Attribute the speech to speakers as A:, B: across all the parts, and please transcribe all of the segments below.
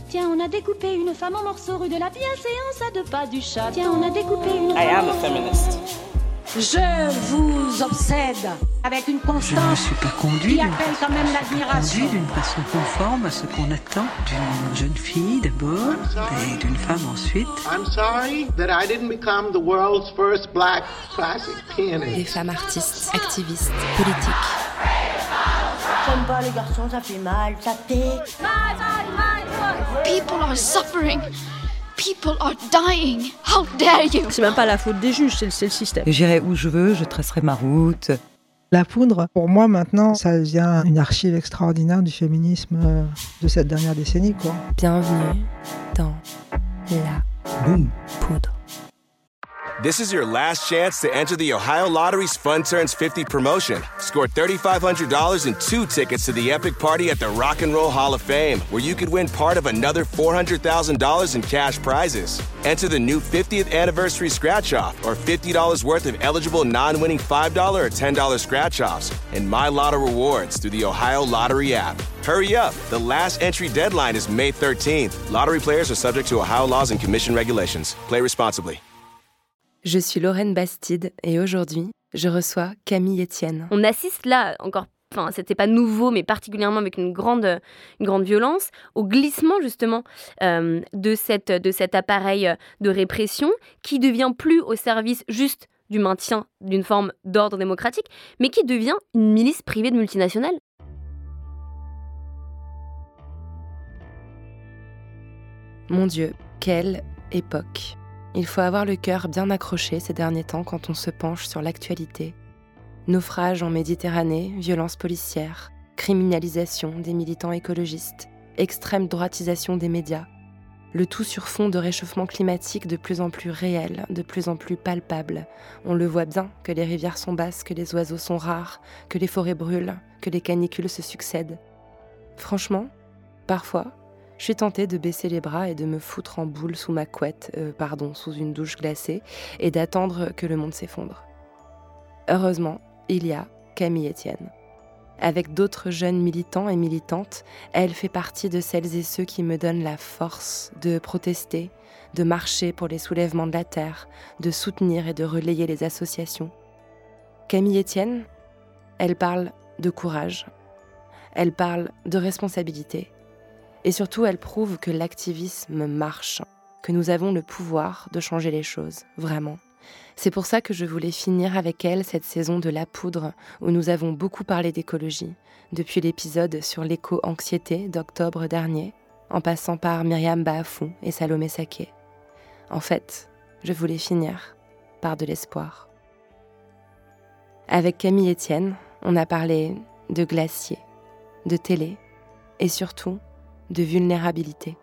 A: Tiens, on a découpé une femme en morceaux rue de la bienséance à 2 pas du chat. Tiens, on a découpé une femme...
B: I am a feminist.
C: Je vous obsède avec une constance.
D: Je ne suis pas conduit
C: qui appelle quand même l'admiration.
D: D'une façon conforme à ce qu'on attend d'une jeune fille d'abord et d'une femme ensuite.
E: I'm sorry that I didn't become the world's first black classic pianist.
F: Des femmes artistes, activistes, politiques.
G: J'aime pas les garçons, ça fait mal, ça pique.
H: People are suffering. People are dying. How dare you?
I: C'est même pas la faute des juges, c'est le système.
J: J'irai où je veux, je tracerai ma route.
K: La poudre, pour moi maintenant, ça devient une archive extraordinaire du féminisme de cette dernière décennie, quoi.
F: Bienvenue dans la poudre.
L: This is your last chance to enter the Ohio Lottery's Fun Turns 50 promotion. Score $3,500 and 2 tickets to the epic party at the Rock and Roll Hall of Fame, where you could win part of another $400,000 in cash prizes. Enter the new 50th anniversary scratch-off or $50 worth of eligible non-winning $5 or $10 scratch-offs and My Lotto rewards through the Ohio Lottery app. Hurry up! The last entry deadline is May 13th. Lottery players are subject to Ohio laws and commission regulations. Play responsibly.
F: Je suis Lorraine Bastide et aujourd'hui, je reçois Camille Etienne.
M: On assiste là, c'était pas nouveau, mais particulièrement avec une grande violence, au glissement justement de cet appareil de répression qui devient plus au service juste du maintien d'une forme d'ordre démocratique, mais qui devient une milice privée de multinationales.
F: Mon Dieu, quelle époque! Il faut avoir le cœur bien accroché ces derniers temps quand on se penche sur l'actualité. Naufrage en Méditerranée, violences policières, criminalisation des militants écologistes, extrême droitisation des médias. Le tout sur fond de réchauffement climatique de plus en plus réel, de plus en plus palpable. On le voit bien que les rivières sont basses, que les oiseaux sont rares, que les forêts brûlent, que les canicules se succèdent. Franchement, parfois, je suis tentée de baisser les bras et de me foutre en boule sous ma couette, sous une douche glacée, et d'attendre que le monde s'effondre. Heureusement, il y a Camille Etienne. Avec d'autres jeunes militants et militantes, elle fait partie de celles et ceux qui me donnent la force de protester, de marcher pour les soulèvements de la terre, de soutenir et de relayer les associations. Camille Etienne, elle parle de courage, elle parle de responsabilité, et surtout, elle prouve que l'activisme marche, que nous avons le pouvoir de changer les choses, vraiment. C'est pour ça que je voulais finir avec elle cette saison de La Poudre, où nous avons beaucoup parlé d'écologie, depuis l'épisode sur l'éco-anxiété d'octobre dernier, en passant par Myriam Bafou et Salomé Saké. En fait, je voulais finir par de l'espoir. Avec Camille Etienne, on a parlé de glaciers, de télé, et surtout, de vulnérabilité.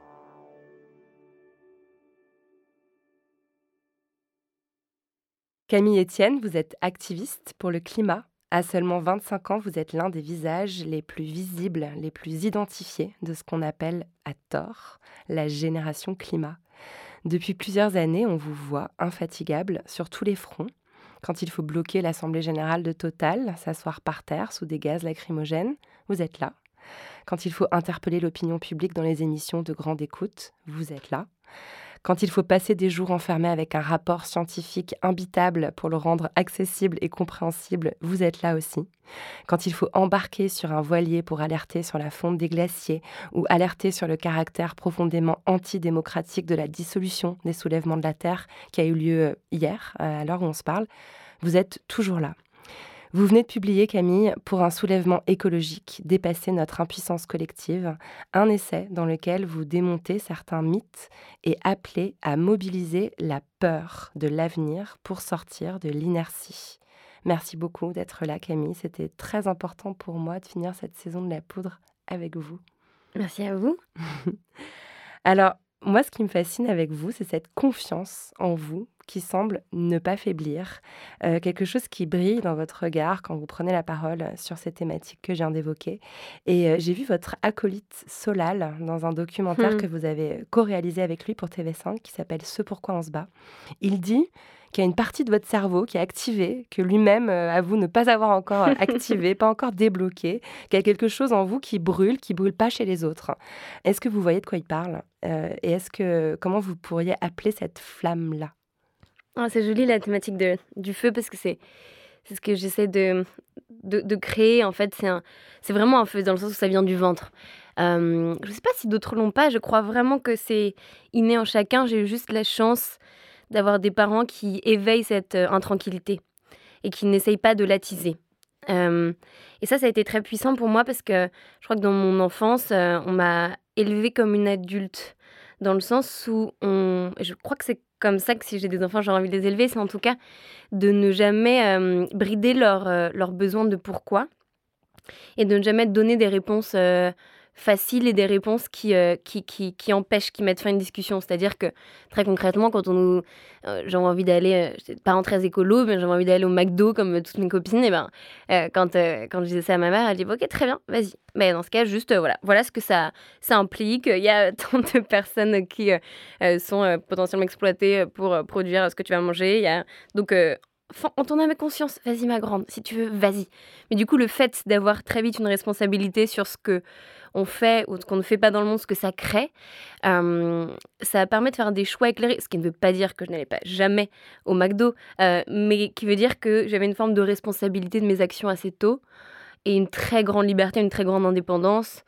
F: Camille Etienne, vous êtes activiste pour le climat. À seulement 25 ans, vous êtes l'un des visages les plus visibles, les plus identifiés de ce qu'on appelle, à tort, la génération climat. Depuis plusieurs années, on vous voit infatigable sur tous les fronts. Quand il faut bloquer l'Assemblée générale de Total, s'asseoir par terre sous des gaz lacrymogènes, vous êtes là. Quand il faut interpeller l'opinion publique dans les émissions de grande écoute, vous êtes là. Quand il faut passer des jours enfermés avec un rapport scientifique imbitable pour le rendre accessible et compréhensible, vous êtes là aussi. Quand il faut embarquer sur un voilier pour alerter sur la fonte des glaciers ou alerter sur le caractère profondément antidémocratique de la dissolution des soulèvements de la Terre qui a eu lieu hier, à l'heure où on se parle, vous êtes toujours là. Vous venez de publier, Camille, pour un soulèvement écologique, dépasser notre impuissance collective, un essai dans lequel vous démontez certains mythes et appelez à mobiliser la peur de l'avenir pour sortir de l'inertie. Merci beaucoup d'être là, Camille. C'était très important pour moi de finir cette saison de La Poudre avec vous.
M: Merci à vous.
F: Alors, moi, ce qui me fascine avec vous, c'est cette confiance en vous qui semble ne pas faiblir. Quelque chose qui brille dans votre regard quand vous prenez la parole sur ces thématiques que je viens d'évoquer. Et j'ai vu votre acolyte Solal dans un documentaire que vous avez co-réalisé avec lui pour TV5 qui s'appelle « Ce pourquoi on se bat ». Il dit qu'il y a une partie de votre cerveau qui est activée, que lui-même avoue ne pas avoir encore activé, pas encore débloqué, qu'il y a quelque chose en vous qui brûle pas chez les autres. Est-ce que vous voyez de quoi il parle ? Et comment vous pourriez appeler cette flamme-là ?
M: C'est joli la thématique du feu parce que c'est ce que j'essaie de créer. En fait, c'est vraiment un feu dans le sens où ça vient du ventre. Je ne sais pas si d'autres l'ont pas. Je crois vraiment que c'est inné en chacun. J'ai eu juste la chance d'avoir des parents qui éveillent cette intranquillité et qui n'essayent pas de l'attiser. Et ça a été très puissant pour moi parce que je crois que dans mon enfance, on m'a élevée comme une adulte dans le sens où je crois que c'est comme ça que si j'ai des enfants, j'ai envie de les élever, c'est en tout cas de ne jamais brider leur besoin de pourquoi et de ne jamais donner des réponses faciles et des réponses qui empêchent, qui mettent fin à une discussion. C'est-à-dire que très concrètement, quand j'avais envie d'aller, parents très écolo, mais j'avais envie d'aller au McDo comme toutes mes copines, et quand je disais ça à ma mère, elle dit ok, très bien, vas-y. Mais dans ce cas, juste voilà ce que ça implique. Il y a tant de personnes qui sont potentiellement exploitées pour produire ce que tu vas manger. Donc en ton âme et conscience, vas-y ma grande, si tu veux, vas-y. Mais du coup, le fait d'avoir très vite une responsabilité sur ce que on fait ou ce qu'on ne fait pas dans le monde, ce que ça crée, ça permet de faire des choix éclairés. Ce qui ne veut pas dire que je n'allais pas jamais au McDo, mais qui veut dire que j'avais une forme de responsabilité de mes actions assez tôt et une très grande liberté, une très grande indépendance.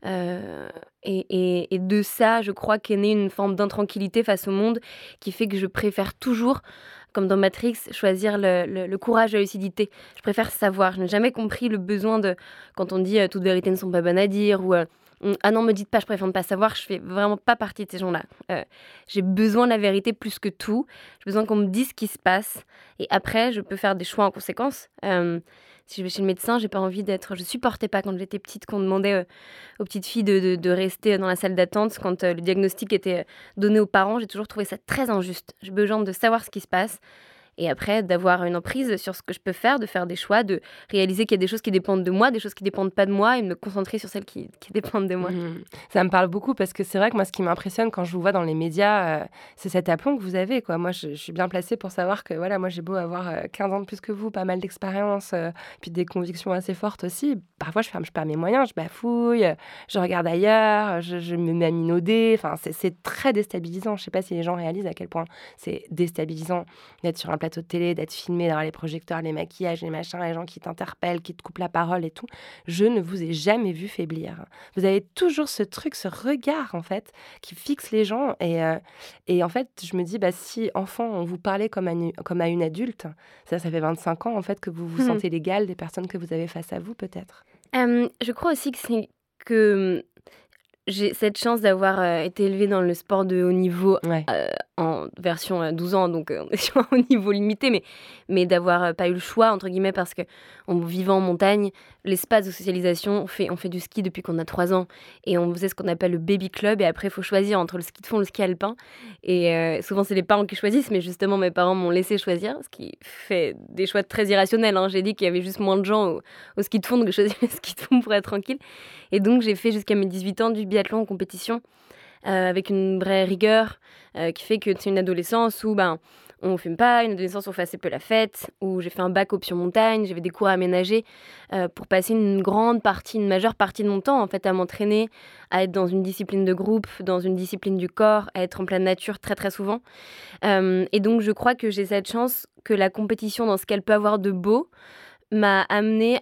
M: Et de ça, je crois qu'est née une forme d'intranquillité face au monde qui fait que je préfère toujours, comme dans Matrix, choisir le courage et la lucidité. Je préfère savoir. Je n'ai jamais compris le besoin de... Quand on dit « toutes vérités ne sont pas bonnes à dire » ou « ah non, me dites pas, je préfère ne pas savoir », je fais vraiment pas partie de ces gens-là. J'ai besoin de la vérité plus que tout. J'ai besoin qu'on me dise ce qui se passe. Et après, je peux faire des choix en conséquence. Si je vais chez le médecin, j'ai pas envie d'être... Je supportais pas quand j'étais petite qu'on demandait aux petites filles de rester dans la salle d'attente quand le diagnostic était donné aux parents. J'ai toujours trouvé ça très injuste. J'ai besoin de savoir ce qui se passe et après d'avoir une emprise sur ce que je peux faire, de faire des choix, de réaliser qu'il y a des choses qui dépendent de moi, des choses qui dépendent pas de moi et de me concentrer sur celles qui dépendent de moi.
F: Ça me parle beaucoup parce que c'est vrai que moi, ce qui m'impressionne quand je vous vois dans les médias, c'est cet aplomb que vous avez, quoi. Moi, je suis bien placée pour savoir que, voilà, moi, j'ai beau avoir 15 ans de plus que vous, pas mal d'expérience, puis des convictions assez fortes aussi. Parfois, je perds mes moyens, je bafouille, je regarde ailleurs, je me mets à minauder. Enfin, c'est très déstabilisant. Je sais pas si les gens réalisent à quel point c'est déstabilisant d'être sur un plateau de télé, d'être filmé, d'avoir les projecteurs, les maquillages, les machins, les gens qui t'interpellent, qui te coupent la parole et tout. Je ne vous ai jamais vu faiblir. Vous avez toujours ce truc, ce regard, en fait, qui fixe les gens. Et en fait, je me dis, si enfant, on vous parlait comme à une adulte, ça fait 25 ans, en fait, que vous vous sentez l'égal des personnes que vous avez face à vous, peut-être.
M: Je crois aussi que j'ai cette chance d'avoir été élevée dans le sport de haut niveau en version 12 ans, donc on est sur un haut niveau limité, mais d'avoir pas eu le choix, entre guillemets, parce qu'en vivant en montagne, l'espace de socialisation, on fait du ski depuis qu'on a 3 ans, et on faisait ce qu'on appelle le baby club, et après il faut choisir entre le ski de fond et le ski alpin, et souvent c'est les parents qui choisissent, mais justement mes parents m'ont laissé choisir, ce qui fait des choix très irrationnels, hein. J'ai dit qu'il y avait juste moins de gens au ski de fond, donc j'ai choisi le ski de fond pour être tranquille, et donc j'ai fait jusqu'à mes 18 ans du biathlon en compétition, avec une vraie rigueur qui fait que c'est une adolescence où on fume pas, une adolescence où on fait assez peu la fête, où j'ai fait un bac option montagne, j'avais des cours à aménager pour passer une majeure partie de mon temps en fait à m'entraîner, à être dans une discipline de groupe, dans une discipline du corps, à être en pleine nature très très souvent. Et donc je crois que j'ai cette chance que la compétition dans ce qu'elle peut avoir de beau m'a amené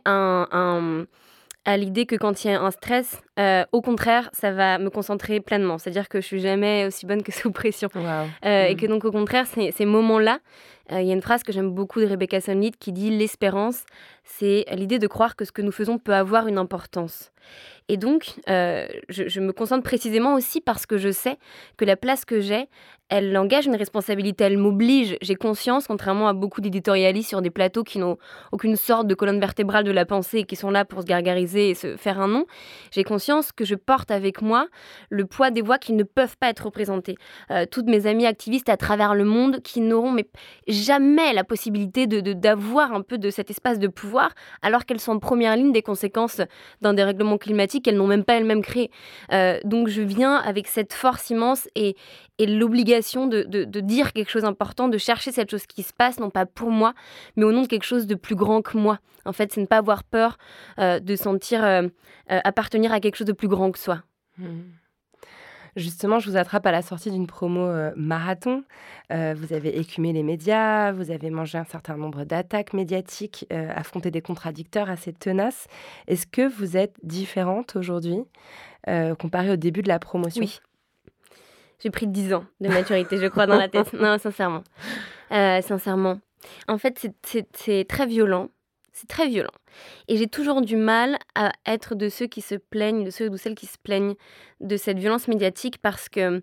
M: à l'idée que quand il y a un stress, au contraire, ça va me concentrer pleinement. C'est-à-dire que je suis jamais aussi bonne que sous pression.
F: Wow.
M: Et que donc, au contraire, ces moments-là, il y a une phrase que j'aime beaucoup de Rebecca Solnit qui dit « L'espérance, c'est l'idée de croire que ce que nous faisons peut avoir une importance ». Et donc, je me concentre précisément aussi parce que je sais que la place que j'ai, elle engage une responsabilité, elle m'oblige. J'ai conscience, contrairement à beaucoup d'éditorialistes sur des plateaux qui n'ont aucune sorte de colonne vertébrale de la pensée et qui sont là pour se gargariser et se faire un nom, j'ai conscience que je porte avec moi le poids des voix qui ne peuvent pas être représentées. Toutes mes amies activistes à travers le monde qui n'auront jamais la possibilité d'avoir un peu de cet espace de pouvoir alors qu'elles sont en première ligne des conséquences d'un dérèglement climatique qu'elles n'ont même pas elles-mêmes créé. Donc je viens avec cette force immense et et l'obligation de dire quelque chose d'important, de chercher cette chose qui se passe, non pas pour moi, mais au nom de quelque chose de plus grand que moi. En fait, c'est ne pas avoir peur de sentir appartenir à quelque chose de plus grand que soi.
F: Justement, je vous attrape à la sortie d'une promo marathon. Vous avez écumé les médias, vous avez mangé un certain nombre d'attaques médiatiques, affronté des contradicteurs assez tenaces. Est-ce que vous êtes différente aujourd'hui comparée au début de la promotion ?
M: Oui. J'ai pris 10 ans de maturité, je crois, dans la tête. Non, sincèrement. Sincèrement. En fait, c'est très violent. C'est très violent. Et j'ai toujours du mal à être de ceux qui se plaignent, de ceux ou celles qui se plaignent de cette violence médiatique parce que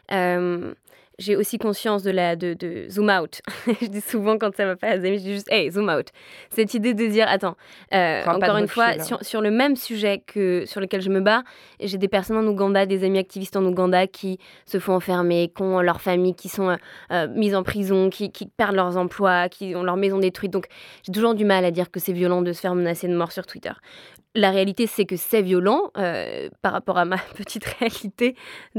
M: j'ai aussi conscience de zoom out. Je dis souvent quand ça va pas à des amis, je dis juste hey, zoom out. Cette idée de dire attends, encore une fois, sur le même sujet sur lequel je me bats, j'ai des personnes en Ouganda, des amis activistes en Ouganda qui se font enfermer, qui ont leurs familles qui sont mises en prison, qui perdent leurs emplois, qui ont leur maison détruite. Donc j'ai toujours du mal à dire que c'est violent de se faire menacer de mort sur Twitter. La réalité, c'est que c'est violent par rapport à ma petite réalité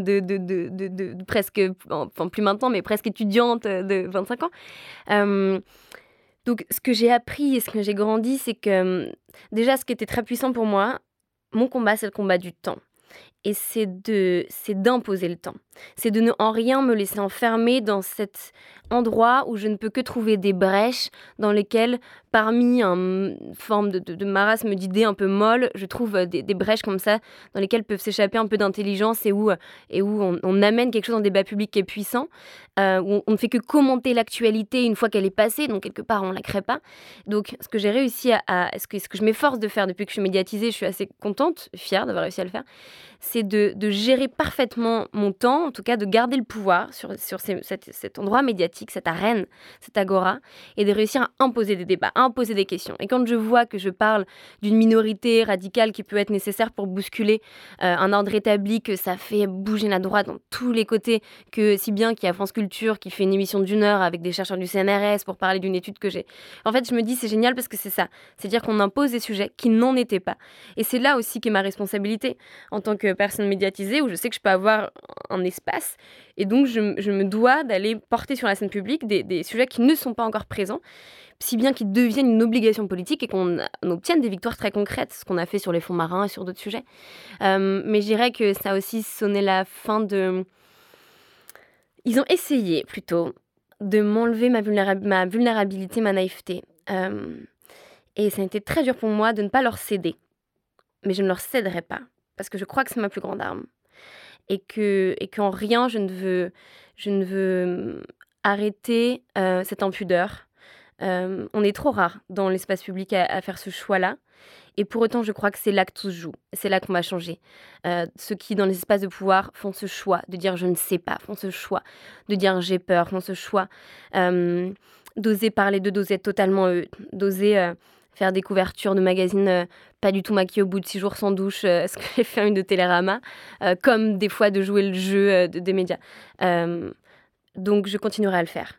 M: de presque, enfin plus maintenant, mais presque étudiante de 25 ans. Donc, ce que j'ai appris et ce que j'ai grandi, c'est que déjà, ce qui était très puissant pour moi, mon combat, c'est le combat du temps. Et c'est d'imposer le temps. C'est de ne en rien me laisser enfermer dans cet endroit où je ne peux que trouver des brèches dans lesquelles, parmi une forme de marasme d'idées un peu molles, je trouve des brèches comme ça dans lesquelles peuvent s'échapper un peu d'intelligence et où on amène quelque chose dans le débat public qui est puissant, où on ne fait que commenter l'actualité une fois qu'elle est passée, donc quelque part on ne la crée pas. Donc ce que j'ai réussi ce que je m'efforce de faire depuis que je suis médiatisée, je suis assez contente, fière d'avoir réussi à le faire, c'est de gérer parfaitement mon temps, en tout cas de garder le pouvoir sur cet endroit médiatique, cette arène, cette agora, et de réussir à imposer des débats, à imposer des questions. Et quand je vois que je parle d'une minorité radicale qui peut être nécessaire pour bousculer un ordre établi, que ça fait bouger la droite dans tous les côtés, que si bien qu'il y a France Culture qui fait une émission d'1 heure avec des chercheurs du CNRS pour parler d'une étude que j'ai. En fait, je me dis c'est génial parce que c'est ça. C'est-à-dire qu'on impose des sujets qui n'en étaient pas. Et c'est là aussi qu'est ma responsabilité en tant que personne médiatisée, où je sais que je peux avoir un espace, et donc je me dois d'aller porter sur la scène publique des sujets qui ne sont pas encore présents, si bien qu'ils deviennent une obligation politique et qu'on obtienne des victoires très concrètes, ce qu'on a fait sur les fonds marins et sur d'autres sujets. Mais je dirais que ça a aussi sonné la fin de... Ils ont essayé, plutôt, de m'enlever ma vulnérabilité, ma naïveté. Et ça a été très dur pour moi de ne pas leur céder. Mais je ne leur céderai pas. Parce que je crois que c'est ma plus grande arme. Et qu'en rien, je ne veux arrêter cette impudeur. On est trop rare dans l'espace public à faire ce choix-là. Et pour autant, je crois que c'est là que tout se joue. C'est là qu'on va changer. Ceux qui, dans les espaces de pouvoir, font ce choix de dire « je ne sais pas », font ce choix de dire « j'ai peur », font ce choix d'oser parler d'oser être totalement d'oser... faire des couvertures de magazines pas du tout maquillées au bout de 6 jours sans douche, ce que j'ai fait une de Télérama, comme des fois de jouer le jeu des médias. Donc je continuerai à le faire.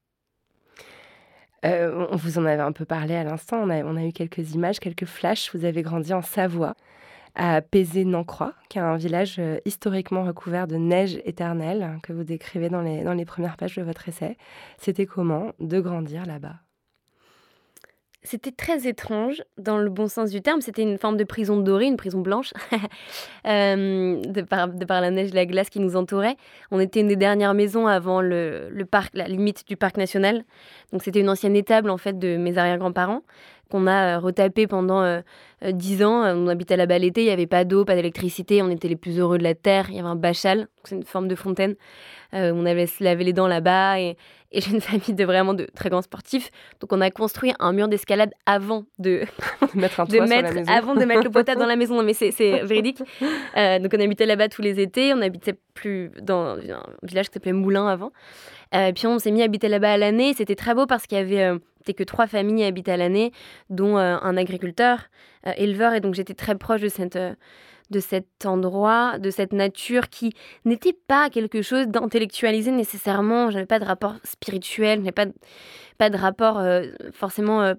F: On vous en avait un peu parlé à l'instant, on a eu quelques images, quelques flashs. Vous avez grandi en Savoie, à Pézé-Nancroix, qui est un village historiquement recouvert de neige éternelle, que vous décrivez dans les premières pages de votre essai. C'était comment de grandir là-bas ?
M: C'était très étrange, dans le bon sens du terme. C'était une forme de prison dorée, une prison blanche, de par la neige et la glace qui nous entourait. On était une des dernières maisons avant le parc, la limite du parc national. Donc c'était une ancienne étable en fait de mes arrière-grands-parents qu'on a retapé pendant 10 ans. On habitait là-bas l'été, il n'y avait pas d'eau, pas d'électricité. On était les plus heureux de la terre. Il y avait un bachal, c'est une forme de fontaine. On avait se lavé les dents là-bas et j'ai une famille de très grands sportifs. Donc on a construit un mur d'escalade avant de
F: mettre un toit sur la maison.
M: Avant de mettre le potable dans la maison. Non mais c'est véridique. Donc on habitait là-bas tous les étés. On habitait plus dans un village qui s'appelait Moulins avant. Puis on s'est mis à habiter là-bas à l'année. C'était très beau parce qu'il y avait que 3 familles habitent à l'année, dont un agriculteur, éleveur. Et donc j'étais très proche de cet endroit, de cette nature qui n'était pas quelque chose d'intellectualisé nécessairement. J'avais pas de rapport spirituel, j'avais pas de rapport forcément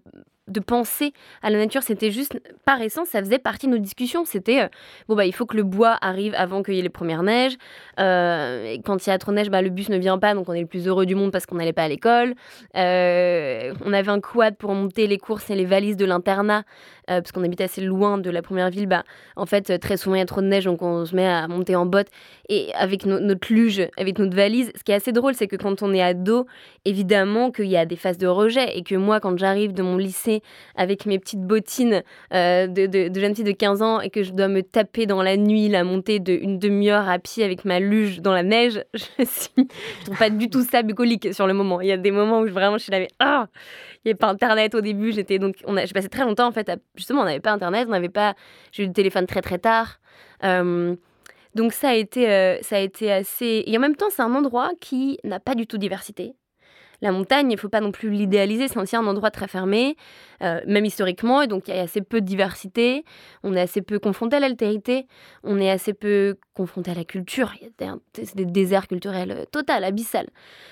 M: de penser à la nature. C'était juste, par essence, ça faisait partie de nos discussions. C'était, il faut que le bois arrive avant qu'il y ait les premières neiges. Et quand il y a trop de neige, le bus ne vient pas, donc on est le plus heureux du monde parce qu'on n'allait pas à l'école. On avait un quad pour monter les courses et les valises de l'internat, parce qu'on habite assez loin de la première ville. En fait, très souvent, il y a trop de neige, donc on se met à monter en botte. Et avec notre luge, avec notre valise, ce qui est assez drôle, c'est que quand on est ado, évidemment qu'il y a des phases de rejet. Et que moi, quand j'arrive de mon lycée avec mes petites bottines de jeune fille de 15 ans et que je dois me taper dans la nuit, la montée d'une demi-heure à pied avec ma luge dans la neige, je trouve pas du tout ça bucolique sur le moment. Il y a des moments où je suis là, mais il n'y avait pas Internet au début. J'ai passé très longtemps, en fait, justement, on n'avait pas Internet, j'ai eu le téléphone très très tard. Donc ça a été assez... Et en même temps, c'est un endroit qui n'a pas du tout de diversité. La montagne, il ne faut pas non plus l'idéaliser, c'est aussi un endroit très fermé, même historiquement, et donc il y a assez peu de diversité, on est assez peu confronté à l'altérité, on est assez peu confronté à la culture, c'est des déserts culturels total, abyssal.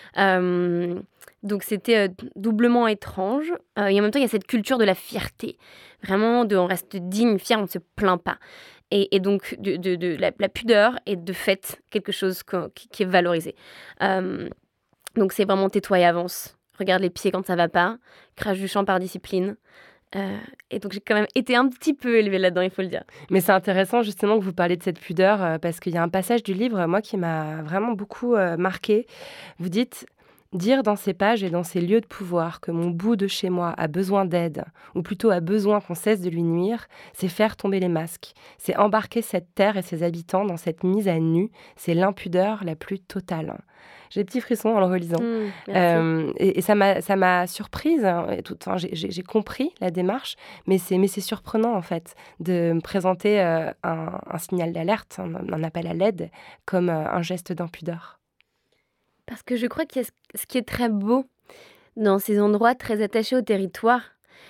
M: Donc c'était doublement étrange, et en même temps il y a cette culture de la fierté, vraiment on reste digne, fier, on ne se plaint pas. Et donc de la pudeur est de fait quelque chose qui est valorisé. Donc c'est vraiment tais-toi et avance. Regarde les pieds quand ça va pas. Crache du champ par discipline. Et donc j'ai quand même été un petit peu élevée là-dedans, il faut le dire.
F: Mais c'est intéressant justement que vous parliez de cette pudeur parce qu'il y a un passage du livre, moi, qui m'a vraiment beaucoup marqué. Vous dites... Dire dans ces pages et dans ces lieux de pouvoir que mon bout de chez moi a besoin d'aide, ou plutôt a besoin qu'on cesse de lui nuire, c'est faire tomber les masques. C'est embarquer cette terre et ses habitants dans cette mise à nu. C'est l'impudeur la plus totale. J'ai des petits frissons en le relisant. Et ça m'a surprise. J'ai compris la démarche, mais c'est surprenant, en fait, de me présenter un signal d'alerte, un appel à l'aide, comme un geste d'impudeur.
M: Parce que je crois que ce qui est très beau dans ces endroits très attachés au territoire,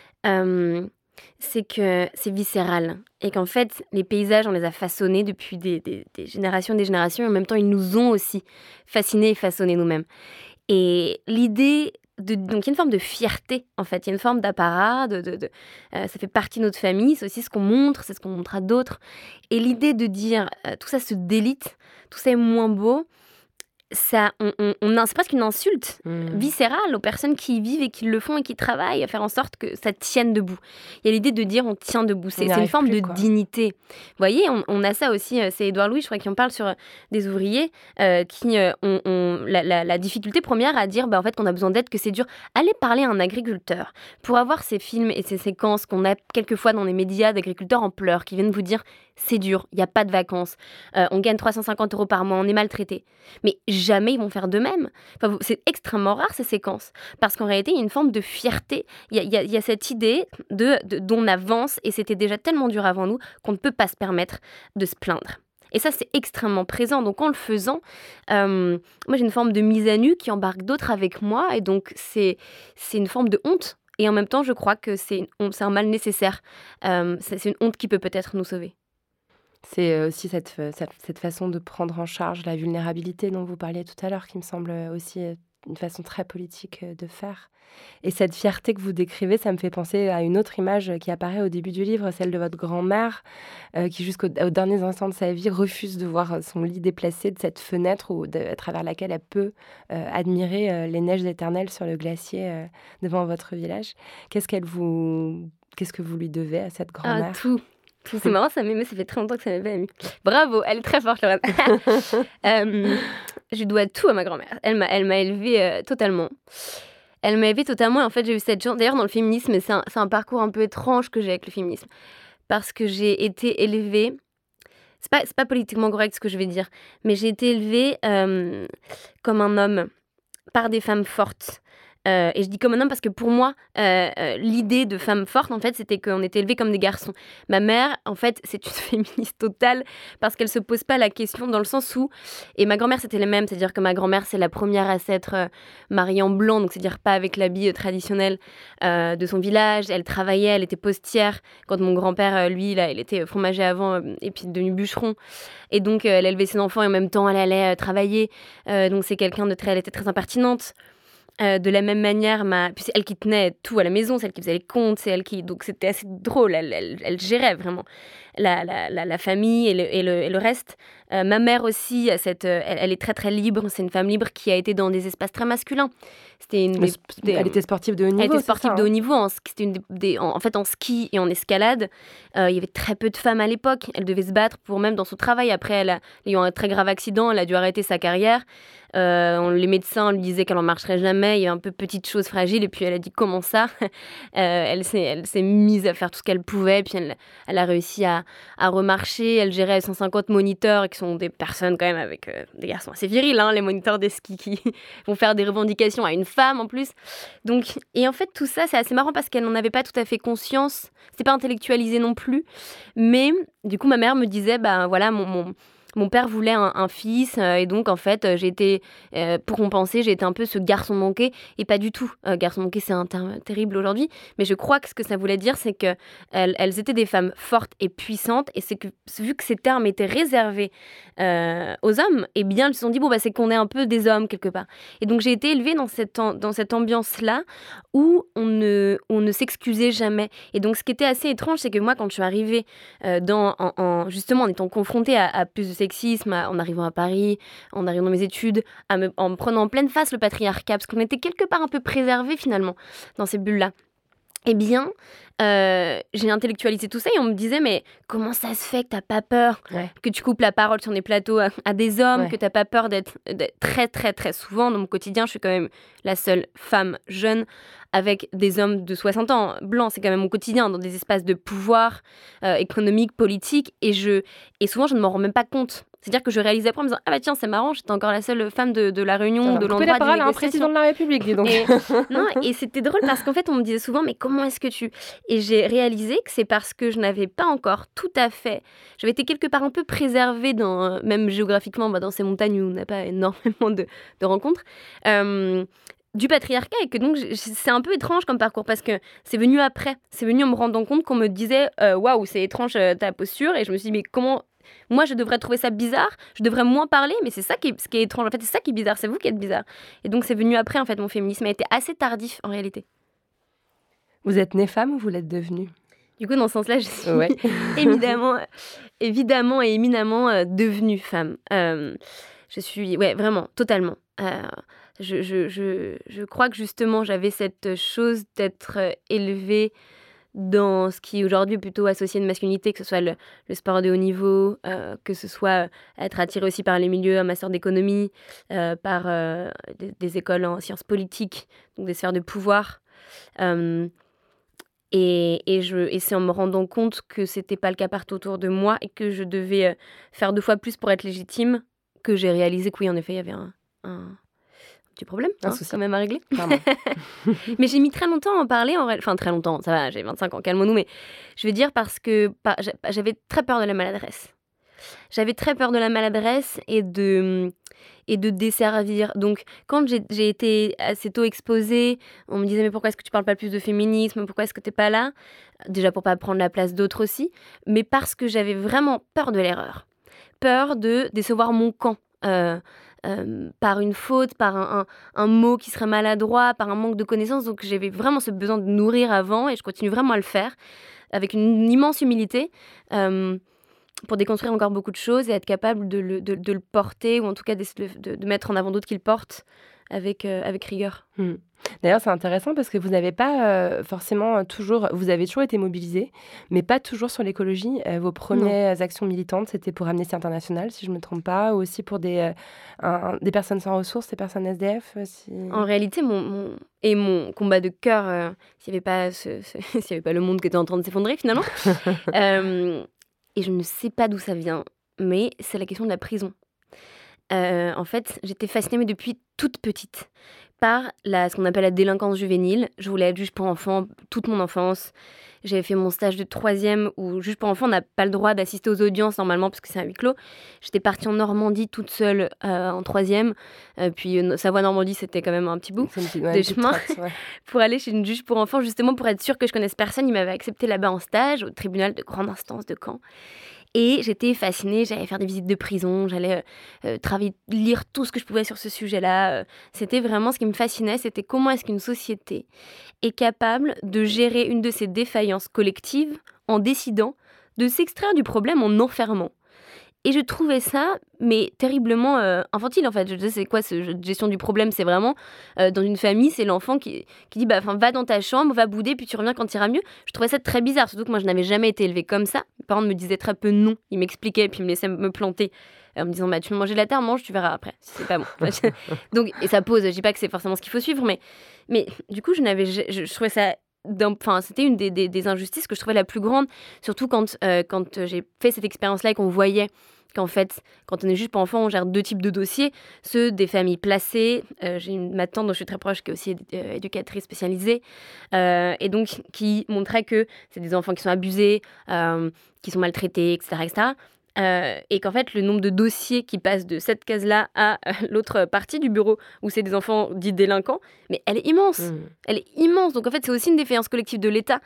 M: c'est que c'est viscéral. Et qu'en fait, les paysages, on les a façonnés depuis des générations et des générations. Et en même temps, ils nous ont aussi fascinés et façonnés nous-mêmes. Et l'idée... Donc il y a une forme de fierté, en fait. Il y a une forme d'apparat. Ça fait partie de notre famille. C'est aussi ce qu'on montre. C'est ce qu'on montre à d'autres. Et l'idée de dire tout ça se délite, tout ça est moins beau... c'est presque une insulte viscérale aux personnes qui y vivent et qui le font et qui travaillent à faire en sorte que ça tienne debout. Il y a l'idée de dire on tient debout, c'est une forme de dignité. Vous voyez, on a ça aussi, c'est Édouard Louis, je crois, qui en parle sur des ouvriers qui ont la difficulté première à dire en fait qu'on a besoin d'aide, que c'est dur. Allez parler à un agriculteur pour avoir ces films et ces séquences qu'on a quelquefois dans les médias d'agriculteurs en pleurs qui viennent vous dire c'est dur, il n'y a pas de vacances, on gagne 350 € par mois, on est maltraité. Mais jamais ils vont faire de même. Enfin, c'est extrêmement rare ces séquences, parce qu'en réalité, il y a une forme de fierté. Il y a cette idée dont on avance, et c'était déjà tellement dur avant nous qu'on ne peut pas se permettre de se plaindre. Et ça, c'est extrêmement présent. Donc, en le faisant, moi, j'ai une forme de mise à nu qui embarque d'autres avec moi, et donc c'est une forme de honte. Et en même temps, je crois que c'est un mal nécessaire. C'est une honte qui peut peut-être nous sauver.
F: C'est aussi cette façon de prendre en charge la vulnérabilité dont vous parliez tout à l'heure qui me semble aussi une façon très politique de faire. Et cette fierté que vous décrivez, ça me fait penser à une autre image qui apparaît au début du livre, celle de votre grand-mère qui jusqu'aux derniers instants de sa vie refuse de voir son lit déplacé de cette fenêtre à travers laquelle elle peut admirer les neiges éternelles sur le glacier devant votre village. Qu'est-ce que vous lui devez à cette grand-mère ?
M: Tout. C'est marrant, ça m'émeut, ça fait très longtemps que ça m'avait ému. Bravo, elle est très forte, Lorraine. Je dois tout à ma grand-mère. Elle m'a élevée totalement. Elle m'a élevée totalement, et en fait, j'ai eu cette chance. D'ailleurs, dans le féminisme, c'est un parcours un peu étrange que j'ai avec le féminisme. Parce que j'ai été élevée... C'est pas politiquement correct ce que je vais dire, mais j'ai été élevée comme un homme, par des femmes fortes. Et je dis comme un homme parce que pour moi, l'idée de femme forte, en fait, c'était qu'on était élevés comme des garçons. Ma mère, en fait, c'est une féministe totale parce qu'elle se pose pas la question dans le sens où... Et ma grand-mère, c'était la même, c'est-à-dire que ma grand-mère, c'est la première à s'être mariée en blanc, donc c'est-à-dire pas avec l'habit traditionnel de son village. Elle travaillait, elle était postière. Quand mon grand-père, lui, là, il était fromager avant et puis devenu bûcheron. Et donc, elle élevait ses enfants et en même temps, elle allait travailler. Donc, c'est quelqu'un de très... Elle était très impertinente. De la même manière, puis c'est elle qui tenait tout à la maison, c'est elle qui faisait les comptes, c'est elle qui... Donc c'était assez drôle, elle gérait vraiment la famille et le reste. Ma mère aussi, elle est très très libre, c'est une femme libre qui a été dans des espaces très masculins.
F: Elle était sportive de haut niveau.
M: Elle était sportive de haut niveau, c'était en fait en ski et en escalade. Il y avait très peu de femmes à l'époque, elle devait se battre pour même dans son travail. Après, elle a eu un très grave accident, elle a dû arrêter sa carrière. Les médecins lui disaient qu'elle n'en marcherait jamais, il y a un peu petite chose fragile, et puis elle a dit comment ça. Elle s'est mise à faire tout ce qu'elle pouvait, puis elle a réussi à remarcher. Elle gérait 150 moniteurs qui sont des personnes quand même avec des garçons assez virils, les moniteurs des skis qui vont faire des revendications à une femme en plus. Donc, et en fait tout ça c'est assez marrant parce qu'elle n'en avait pas tout à fait conscience, c'était pas intellectualisé non plus, mais du coup ma mère me disait voilà, mon père voulait un fils, et donc en fait j'ai été, pour compenser, j'ai été un peu ce garçon manqué, et pas du tout. Garçon manqué, c'est un terme terrible aujourd'hui, mais je crois que ce que ça voulait dire, c'est qu'elles étaient des femmes fortes et puissantes, et c'est que vu que ces termes étaient réservés aux hommes, eh bien elles se sont dit c'est qu'on est un peu des hommes quelque part. Et donc j'ai été élevée dans cette ambiance-là où on ne s'excusait jamais. Et donc ce qui était assez étrange, c'est que moi quand je suis arrivée justement en étant confrontée à plus de sexisme, en arrivant à Paris, en arrivant dans mes études, en me prenant en pleine face le patriarcat, parce qu'on était quelque part un peu préservés finalement dans ces bulles-là. Eh bien, j'ai intellectualisé tout ça et on me disait mais comment ça se fait que t'as pas peur que tu coupes la parole sur des plateaux à des hommes, que t'as pas peur d'être très très très souvent dans mon quotidien, je suis quand même la seule femme jeune avec des hommes de 60 ans blancs, c'est quand même mon quotidien dans des espaces de pouvoir économique, politique, et souvent je ne m'en rends même pas compte. C'est-à-dire que je réalisais après en me disant tiens, c'est marrant, j'étais encore la seule femme de la réunion, de l'endroit
F: la parole
M: de
F: à un président de la République, dis donc.
M: Et c'était drôle parce qu'en fait on me disait souvent mais comment est-ce que tu... Et j'ai réalisé que c'est parce que je n'avais pas encore tout à fait... J'avais été quelque part un peu préservée, même géographiquement, dans ces montagnes où on n'a pas énormément de rencontres, du patriarcat, et que donc c'est un peu étrange comme parcours parce que c'est venu après. C'est venu en me rendant compte qu'on me disait waouh, c'est étrange ta posture, et je me suis dit mais comment... Moi, je devrais trouver ça bizarre, je devrais moins parler, mais c'est ça ce qui est étrange. En fait, c'est ça qui est bizarre, c'est vous qui êtes bizarre. Et donc, c'est venu après, en fait, mon féminisme a été assez tardif, en réalité.
F: Vous êtes née femme ou vous l'êtes devenue ?
M: Du coup, dans ce sens-là, je suis évidemment et éminemment devenue femme. Je suis, vraiment, totalement. Je crois que justement, j'avais cette chose d'être élevée dans ce qui aujourd'hui est plutôt associé de masculinité, que ce soit le sport de haut niveau, que ce soit être attiré aussi par les milieux, un master d'économie, par des écoles en sciences politiques, donc des sphères de pouvoir. Et c'est en me rendant compte que c'était pas le cas partout autour de moi et que je devais faire 2 fois plus pour être légitime, que j'ai réalisé que oui, en effet, il y avait un petit problème, quand même à régler. Mais j'ai mis très longtemps à en parler, enfin très longtemps, ça va, j'ai 25 ans, calmons-nous, mais je veux dire parce que j'avais très peur de la maladresse. J'avais très peur de la maladresse et de desservir. Donc, quand j'ai été assez tôt exposée, on me disait mais pourquoi est-ce que tu parles pas plus de féminisme, pourquoi est-ce que t'es pas là ? Déjà pour pas prendre la place d'autres aussi, mais parce que j'avais vraiment peur de l'erreur. Peur de décevoir mon camp. Par une faute, par un mot qui serait maladroit, par un manque de connaissances. Donc j'avais vraiment ce besoin de nourrir avant, et je continue vraiment à le faire avec une immense humilité pour déconstruire encore beaucoup de choses et être capable de le porter, ou en tout cas de mettre en avant d'autres qui le portent avec rigueur.
F: D'ailleurs, c'est intéressant parce que vous n'avez pas forcément toujours... Vous avez toujours été mobilisée, mais pas toujours sur l'écologie. Vos premières actions militantes, c'était pour Amnesty International, si je ne me trompe pas, ou aussi pour des personnes sans ressources, des personnes SDF.
M: En réalité, mon combat de cœur, s'il n'y avait pas s'il y avait pas le monde qui était en train de s'effondrer, finalement, et je ne sais pas d'où ça vient, mais c'est la question de la prison. En fait, j'étais fascinée, mais depuis toute petite, par ce qu'on appelle la délinquance juvénile. Je voulais être juge pour enfants toute mon enfance. J'avais fait mon stage de 3e où juge pour enfants, on n'a pas le droit d'assister aux audiences normalement parce que c'est à huis clos. J'étais partie en Normandie toute seule en 3e. Puis Savoie-Normandie, c'était quand même un petit bout de chemin pour aller chez une juge pour enfants, justement pour être sûre que je connaisse personne. Ils m'avaient accepté là-bas en stage au tribunal de grande instance de Caen. Et j'étais fascinée, j'allais faire des visites de prison, j'allais lire tout ce que je pouvais sur ce sujet-là. C'était vraiment ce qui me fascinait, c'était comment est-ce qu'une société est capable de gérer une de ses défaillances collectives en décidant de s'extraire du problème en enfermant. Et je trouvais ça, mais terriblement infantile en fait. Je disais, c'est quoi cette gestion du problème? C'est vraiment, dans une famille, c'est l'enfant qui dit, va dans ta chambre, va bouder, puis tu reviens quand tu iras mieux. Je trouvais ça très bizarre, surtout que moi je n'avais jamais été élevée comme ça. Mes parents me disaient très peu non, ils m'expliquaient, puis ils me laissaient me planter. En me disant, tu veux manger de la terre, mange, tu verras après, si c'est pas bon. Donc, et ça pose, je dis pas que c'est forcément ce qu'il faut suivre, mais du coup, je trouvais ça... c'était une des injustices que je trouvais la plus grande, surtout quand j'ai fait cette expérience-là et qu'on voyait qu'en fait, quand on est juste enfant, on gère 2 types de dossiers, ceux des familles placées. J'ai ma tante dont je suis très proche qui est aussi éducatrice spécialisée, et donc qui montrait que c'est des enfants qui sont abusés, qui sont maltraités, etc., etc. Et qu'en fait, le nombre de dossiers qui passent de cette case-là à l'autre partie du bureau où c'est des enfants dits délinquants, mais elle est immense. Elle est immense. Donc en fait, c'est aussi une défaillance collective de l'État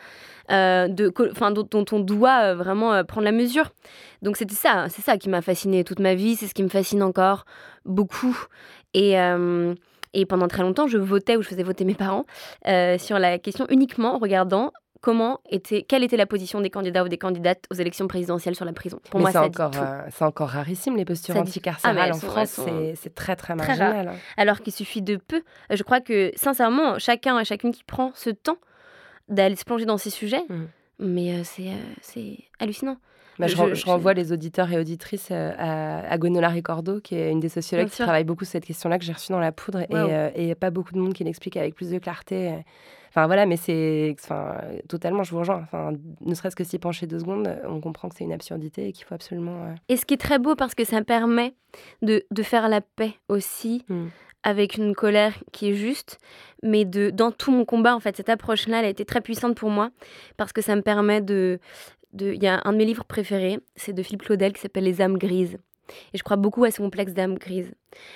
M: dont on doit vraiment prendre la mesure. Donc c'est ça qui m'a fascinée toute ma vie, c'est ce qui me fascine encore beaucoup. Et pendant très longtemps, je faisais voter mes parents sur la question uniquement en regardant quelle était la position des candidats ou des candidates aux élections présidentielles sur la prison. Pour moi,
F: c'est encore rarissime, les postures anticarcérales en France, c'est très, très marginal. Hein.
M: Alors qu'il suffit de peu. Je crois que, sincèrement, chacun et chacune qui prend ce temps d'aller se plonger dans ces sujets, mais c'est hallucinant.
F: Je renvoie les auditeurs et auditrices à Gwenola Ricordo, qui est une des sociologues qui travaille beaucoup sur cette question-là, que j'ai reçue dans La Poudre, et il n'y a pas beaucoup de monde qui l'explique avec plus de clarté. Enfin voilà, mais totalement, je vous rejoins. Enfin, ne serait-ce que s'y pencher 2 secondes, on comprend que c'est une absurdité et qu'il faut absolument...
M: Et ce qui est très beau, parce que ça permet de faire la paix aussi, avec une colère qui est juste, mais dans tout mon combat, en fait, cette approche-là, elle a été très puissante pour moi, parce que ça me permet il y a un de mes livres préférés, c'est de Philippe Claudel, qui s'appelle Les âmes grises. Et je crois beaucoup à ce complexe d'âme grise.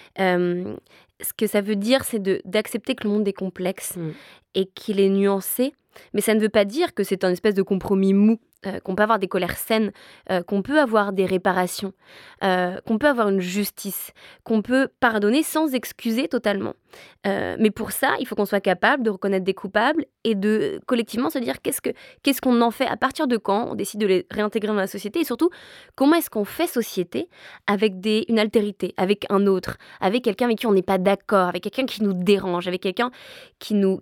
M: Ce que ça veut dire, c'est d'accepter que le monde est complexe et qu'il est nuancé. Mais ça ne veut pas dire que c'est un espèce de compromis mou, qu'on peut avoir des colères saines, qu'on peut avoir des réparations, qu'on peut avoir une justice, qu'on peut pardonner sans excuser totalement. Mais pour ça, il faut qu'on soit capable de reconnaître des coupables et de collectivement se dire qu'est-ce qu'on en fait, à partir de quand on décide de les réintégrer dans la société, et surtout comment est-ce qu'on fait société avec une altérité, avec un autre, avec quelqu'un avec qui on n'est pas d'accord, avec quelqu'un qui nous dérange, avec quelqu'un qui nous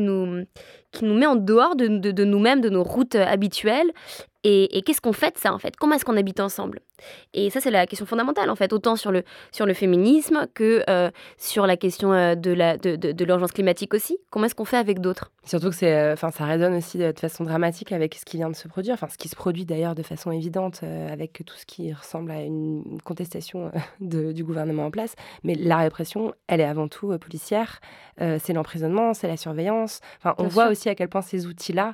M: met en dehors de nous-mêmes, de nos routes habituelles. Et qu'est-ce qu'on fait de ça, en fait? Comment est-ce qu'on habite ensemble? Et ça, c'est la question fondamentale, en fait, autant sur le féminisme que sur la question de l'urgence climatique aussi. Comment est-ce qu'on fait avec d'autres?
F: Surtout que ça résonne aussi de façon dramatique avec ce qui vient de se produire, ce qui se produit d'ailleurs de façon évidente avec tout ce qui ressemble à une contestation du gouvernement en place. Mais la répression, elle est avant tout policière. C'est l'emprisonnement, c'est la surveillance. On voit aussi à quel point ces outils-là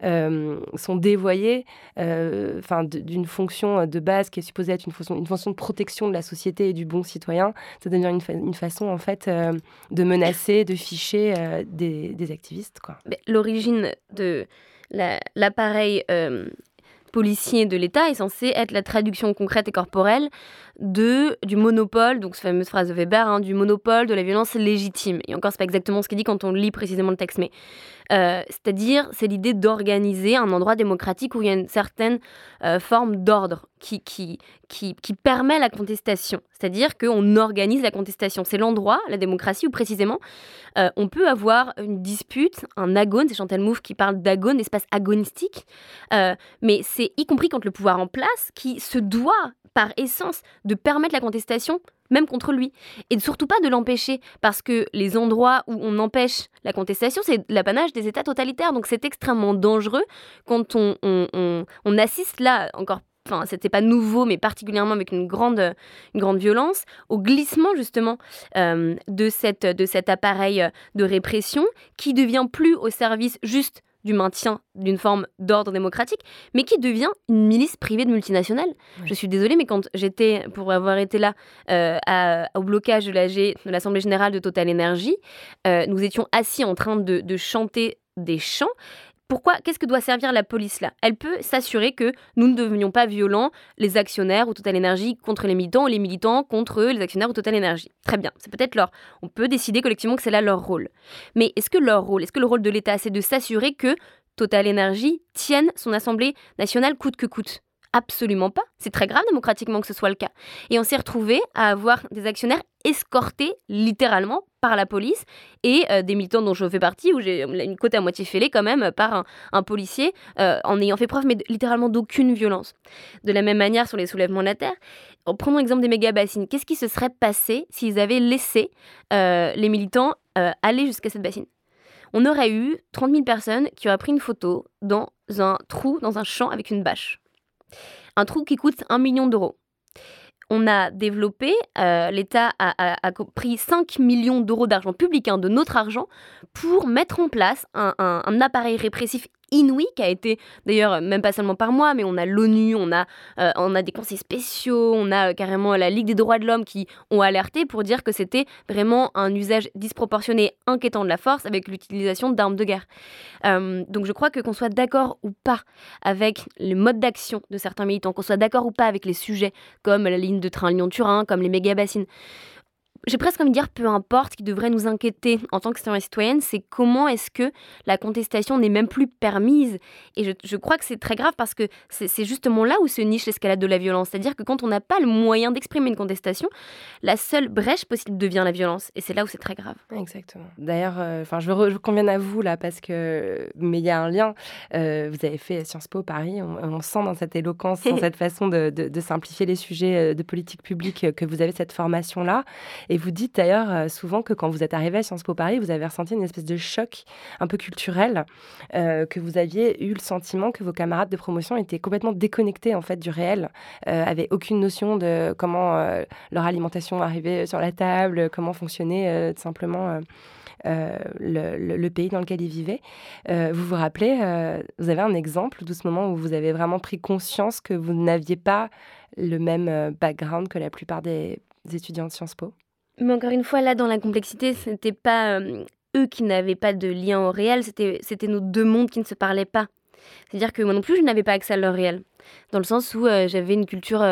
F: sont dévoyés d'une fonction de base qui est supposée être une fonction de protection de la société et du bon citoyen. Ça devient une façon, en fait, de menacer, de ficher des activistes, quoi.
M: L'origine de l'appareil policier de l'État est censé être la traduction concrète et corporelle du monopole, donc cette fameuse phrase de Weber, du monopole de la violence légitime. Et encore, c'est pas exactement ce qu'il dit quand on lit précisément le texte, mais c'est-à-dire, c'est l'idée d'organiser un endroit démocratique où il y a une certaine forme d'ordre qui permet la contestation. C'est-à-dire qu'on organise la contestation. C'est l'endroit, la démocratie, où précisément on peut avoir une dispute, un agone, c'est Chantal Mouffe qui parle d'agone, d'espace agonistique, mais c'est y compris quand le pouvoir en place qui se doit, par essence, de permettre la contestation, même contre lui, et surtout pas de l'empêcher, parce que les endroits où on empêche la contestation, c'est l'apanage des États totalitaires, donc c'est extrêmement dangereux quand on assiste là, encore, c'était pas nouveau, mais particulièrement avec une grande violence, au glissement justement de cet appareil de répression qui devient plus au service juste du maintien d'une forme d'ordre démocratique, mais qui devient une milice privée de multinationales. Ouais. Je suis désolée, mais pour avoir été là au blocage de l'Assemblée Générale de Total Énergie, nous étions assis en train de chanter des chants qu'est-ce que doit servir la police là? Elle peut s'assurer que nous ne devenions pas violents, les actionnaires ou Total Energy contre les militants ou les militants contre les actionnaires ou Total Energy. Très bien, c'est peut-être on peut décider collectivement que c'est là leur rôle. Mais est-ce que le rôle de l'État, c'est de s'assurer que Total Energy tienne son assemblée nationale coûte que coûte? Absolument pas. C'est très grave démocratiquement que ce soit le cas. Et on s'est retrouvé à avoir des actionnaires escortés littéralement par la police et des militants dont je fais partie, où j'ai une côte à moitié fêlée quand même par un policier en ayant fait preuve mais littéralement d'aucune violence. De la même manière sur les soulèvements de la terre, prenons l'exemple des méga-bassines. Qu'est-ce qui se serait passé s'ils avaient laissé les militants aller jusqu'à cette bassine? On aurait eu 30 000 personnes qui auraient pris une photo dans un trou, dans un champ avec une bâche. Un trou qui coûte 1 million d'euros. On a développé, l'État a pris 5 millions d'euros d'argent public, de notre argent, pour mettre en place un appareil répressif inouï, qui a été d'ailleurs même pas seulement par moi, mais on a l'ONU, on a des conseils spéciaux, on a carrément la Ligue des droits de l'homme qui ont alerté pour dire que c'était vraiment un usage disproportionné, inquiétant de la force avec l'utilisation d'armes de guerre. Donc je crois que qu'on soit d'accord ou pas avec les modes d'action de certains militants, qu'on soit d'accord ou pas avec les sujets comme la ligne de train Lyon-Turin, comme les méga-bassines, j'ai presque envie de dire peu importe, ce qui devrait nous inquiéter en tant que citoyens et citoyennes, c'est comment est-ce que la contestation n'est même plus permise. Et je crois que c'est très grave parce que c'est justement là où se niche l'escalade de la violence. C'est-à-dire que quand on n'a pas le moyen d'exprimer une contestation, la seule brèche possible devient la violence. Et c'est là où c'est très grave.
F: Exactement. D'ailleurs, je conviens à vous là parce que, mais il y a un lien. Vous avez fait Sciences Po Paris. On sent dans cette éloquence, dans cette façon de simplifier les sujets de politique publique que vous avez cette formation-là. Et vous dites d'ailleurs souvent que quand vous êtes arrivé à Sciences Po Paris, vous avez ressenti une espèce de choc un peu culturel, que vous aviez eu le sentiment que vos camarades de promotion étaient complètement déconnectés en fait du réel, avaient aucune notion de comment leur alimentation arrivait sur la table, comment fonctionnait tout simplement le pays dans lequel ils vivaient. Vous vous rappelez, vous avez un exemple de ce moment où vous avez vraiment pris conscience que vous n'aviez pas le même background que la plupart des étudiants de Sciences Po?
M: Mais encore une fois, là, dans la complexité, ce n'était pas eux qui n'avaient pas de lien au réel, c'était nos deux mondes qui ne se parlaient pas. C'est-à-dire que moi non plus, je n'avais pas accès à leur réel. Dans le sens où j'avais une culture...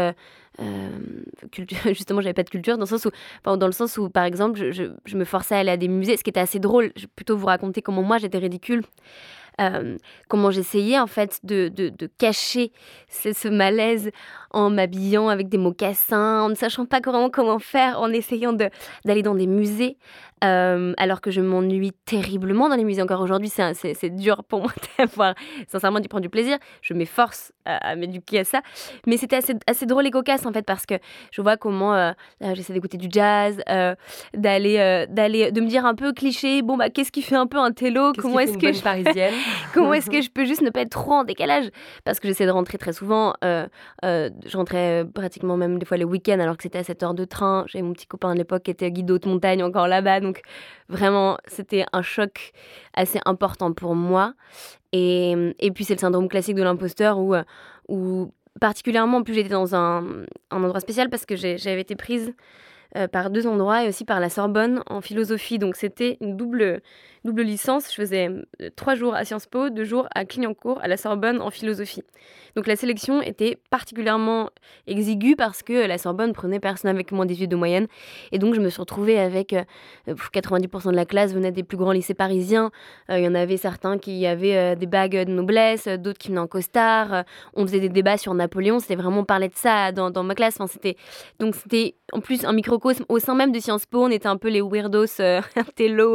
M: justement, j'avais pas de culture, dans le sens où par exemple, je me forçais à aller à des musées, ce qui était assez drôle. Je vais plutôt vous raconter comment moi, j'étais ridicule. Comment j'essayais en fait de cacher ce malaise en m'habillant avec des mocassins, en ne sachant pas vraiment comment faire, en essayant d'aller dans des musées, alors que je m'ennuie terriblement dans les musées. Encore aujourd'hui, c'est dur pour moi d'avoir sincèrement d'y prendre du plaisir. Je m'efforce à m'éduquer à ça, mais c'était assez drôle et cocasse en fait, parce que je vois comment j'essaie d'écouter du jazz, de me dire un peu cliché, bon bah qu'est-ce qui fait un peu un télo, comment est-ce que
F: parisienne
M: comment est-ce que je peux juste ne pas être trop en décalage, parce que j'essaie de rentrer très souvent, je rentrais pratiquement même des fois les week-ends alors que c'était à 7 heures de train. J'avais mon petit copain de l'époque qui était guide de haute montagne encore là-bas, donc vraiment c'était un choc assez important pour moi. Et puis c'est le syndrome classique de l'imposteur où particulièrement, en plus j'étais dans un endroit spécial parce que j'avais été prise par 2 endroits et aussi par la Sorbonne en philosophie. Donc c'était une double licence. Je faisais 3 jours à Sciences Po, 2 jours à Clignancourt, à la Sorbonne en philosophie. Donc la sélection était particulièrement exiguë parce que la Sorbonne prenait personne avec moins 18 de moyenne. Et donc je me suis retrouvée avec 90% de la classe venait des plus grands lycées parisiens. Il y en avait certains qui avaient des bagues de noblesse, d'autres qui venaient en costard. On faisait des débats sur Napoléon. C'était vraiment parler de ça dans ma classe. Enfin, c'était en plus un microcosme au sein même de Sciences Po. On était un peu les weirdos, intello.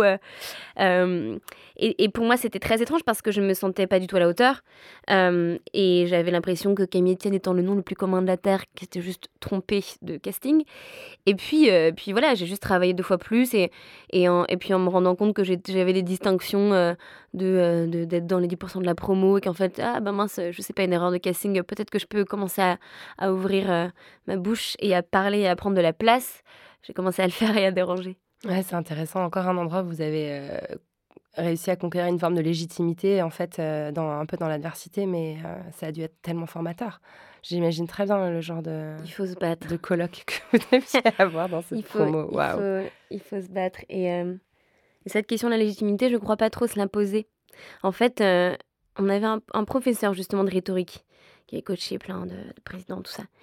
M: Et pour moi, c'était très étrange parce que je me sentais pas du tout à la hauteur. Et j'avais l'impression que Camille Etienne étant le nom le plus commun de la Terre, qui était juste trompée de casting. Et puis voilà, j'ai juste travaillé 2 fois plus. Et puis en me rendant compte que j'avais des distinctions d'être dans les 10% de la promo. Et qu'en fait, mince, je sais pas, une erreur de casting. Peut-être que je peux commencer à ouvrir ma bouche et à parler et à prendre de la place. J'ai commencé à le faire et à déranger.
F: Ouais, c'est intéressant. Encore un endroit où vous avez réussi à conquérir une forme de légitimité, en fait, un peu dans l'adversité, mais ça a dû être tellement formateur. J'imagine très bien le genre
M: il faut se battre.
F: De colloque que vous deviez avoir dans cette promo.
M: Il faut se battre. Et cette question de la légitimité, je ne crois pas trop se l'imposer. En fait, on avait un professeur justement de rhétorique qui avait coaché plein de présidents, tout ça,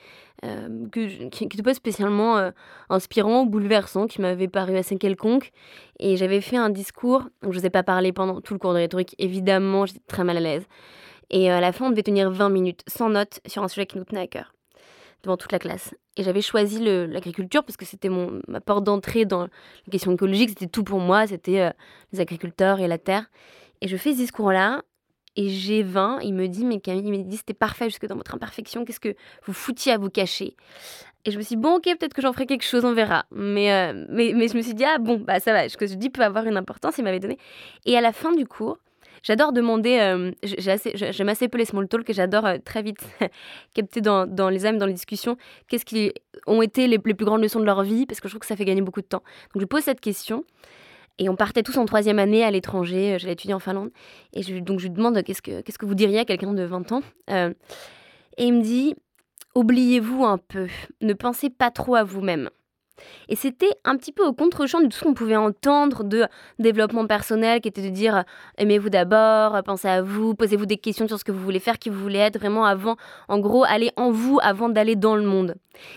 M: qui n'était pas spécialement inspirant ou bouleversant, qui m'avait paru assez quelconque. Et j'avais fait un discours, donc je n'osais pas parler pendant tout le cours de rhétorique, évidemment, j'étais très mal à l'aise. Et à la fin, on devait tenir 20 minutes, sans notes, sur un sujet qui nous tenait à cœur, devant toute la classe. Et j'avais choisi l'agriculture parce que c'était ma porte d'entrée dans les questions écologiques, c'était tout pour moi, c'était les agriculteurs et la terre. Et je fais ce discours-là, et j'ai 20, il me dit, mais Camille, il me dit, c'était parfait jusque dans votre imperfection, qu'est-ce que vous foutiez à vous cacher? Et je me suis dit, bon, ok, peut-être que j'en ferai quelque chose, on verra. Mais je me suis dit, ah bon, bah ça va, ce que je dis peut avoir une importance, il m'avait donné. Et à la fin du cours, j'adore demander, j'aime assez peu les small talk et j'adore très vite capter dans les âmes, dans les discussions, qu'est-ce qui ont été les plus grandes leçons de leur vie, parce que je trouve que ça fait gagner beaucoup de temps. Donc je pose cette question. Et on partait tous en 3e année à l'étranger, j'allais étudier en Finlande. Et donc je lui demande qu'est-ce que vous diriez à quelqu'un de 20 ans. Et il me dit, oubliez-vous un peu, ne pensez pas trop à vous-même. Et c'était un petit peu au contre-champ de tout ce qu'on pouvait entendre de développement personnel, qui était de dire aimez-vous d'abord, pensez à vous, posez-vous des questions sur ce que vous voulez faire, qui vous voulez être, vraiment avant, en gros, allez en vous avant d'aller dans le monde.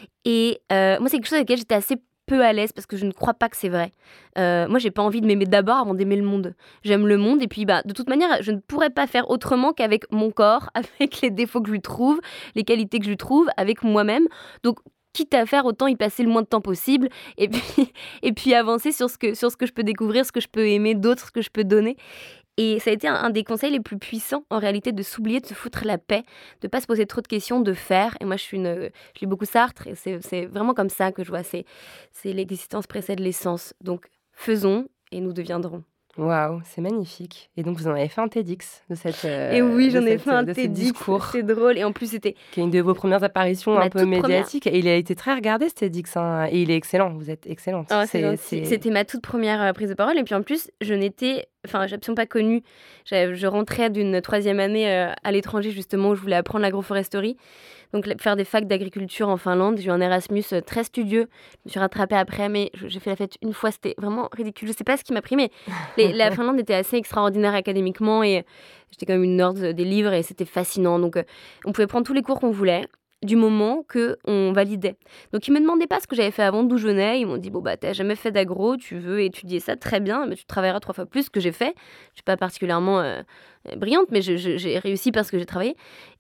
M: Et moi, c'est quelque chose avec lequel j'étais assez peu à l'aise parce que je ne crois pas que c'est vrai. Moi, j'ai pas envie de m'aimer d'abord avant d'aimer le monde. J'aime le monde et puis de toute manière, je ne pourrais pas faire autrement qu'avec mon corps, avec les défauts que je lui trouve, les qualités que je lui trouve, avec moi-même. Donc, quitte à faire, autant y passer le moins de temps possible et puis avancer sur ce que je peux découvrir, ce que je peux aimer d'autres, ce que je peux donner. Et ça a été un des conseils les plus puissants, en réalité, de s'oublier, de se foutre la paix, de ne pas se poser trop de questions, de faire. Et moi, je lis beaucoup Sartre, et c'est vraiment comme ça que je vois, c'est l'existence précède l'essence. Donc, faisons, et nous deviendrons.
F: Waouh, c'est magnifique. Et donc, vous en avez fait un TEDx de cette
M: Et oui, j'en ai fait un TEDx, c'est drôle. Et en plus, c'était...
F: Qui est une de vos premières apparitions un peu médiatiques. Et il a été très regardé, ce TEDx. Hein. Et il est excellent, vous êtes excellente.
M: Oh, c'était ma toute première prise de parole. Et puis en plus, j'ai absolument pas connue. Je rentrais d'une 3e année à l'étranger, justement, où je voulais apprendre l'agroforesterie. Donc, faire des facs d'agriculture en Finlande. J'ai eu un Erasmus très studieux. Je me suis rattrapée après, mais j'ai fait la fête une fois. C'était vraiment ridicule. Je sais pas ce qui m'a pris, mais la Finlande était assez extraordinaire académiquement et j'étais quand même une nerd des livres et c'était fascinant. Donc, on pouvait prendre tous les cours qu'on voulait du moment qu'on validait. Donc, ils me demandaient pas ce que j'avais fait avant, d'où je venais. Ils m'ont dit, t'as jamais fait d'agro, tu veux étudier ça, très bien, mais tu travailleras 3 fois plus que j'ai fait. Je suis pas particulièrement brillante, mais j'ai réussi parce que j'ai travaillé.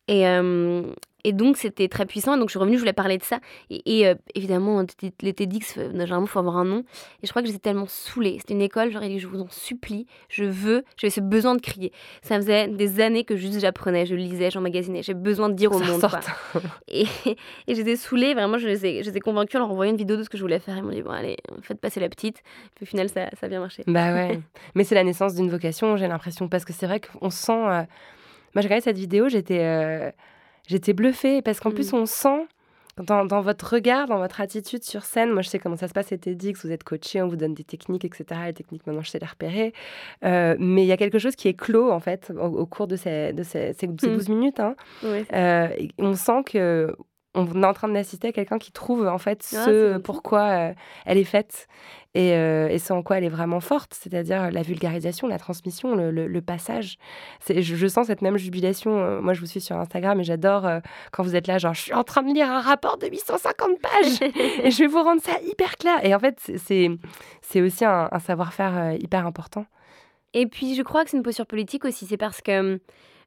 M: Et donc, c'était très puissant. Et donc, je suis revenue, je voulais parler de ça. Et évidemment, les TEDx, généralement, il faut avoir un nom. Et je crois que j'étais tellement saoulée. C'était une école, j'aurais dit, je vous en supplie, j'avais ce besoin de crier. Ça faisait des années que juste j'apprenais, je lisais, j'emmagasinais. J'ai besoin de dire au monde, quoi. Et j'étais saoulée, vraiment, je les ai convaincus en leur envoyant une vidéo de ce que je voulais faire. Ils m'ont dit, bon, allez, faites passer la petite. Puis au final, ça a bien marché.
F: Bah ouais. Mais c'est la naissance d'une vocation, j'ai l'impression. Parce que c'est vrai qu'on sent... Moi, j'ai regardé cette vidéo, j'étais bluffée parce qu'en plus, on sent dans votre regard, dans votre attitude sur scène, moi, je sais comment ça se passe, c'est TEDx, vous êtes coaché, on vous donne des techniques, etc. Les techniques, maintenant, je sais les repérer. Mais il y a quelque chose qui est clos, en fait, au cours de ces 12 minutes. Hein.
M: Oui,
F: on sent que on est en train d'assister à quelqu'un qui trouve, en fait, pourquoi elle est faite et ce en quoi elle est vraiment forte, c'est-à-dire la vulgarisation, la transmission, le passage. Je sens cette même jubilation. Moi, je vous suis sur Instagram et j'adore quand vous êtes là, genre, je suis en train de lire un rapport de 850 pages et je vais vous rendre ça hyper clair. Et en fait, c'est aussi un savoir-faire hyper important.
M: Et puis, je crois que c'est une posture politique aussi. C'est parce que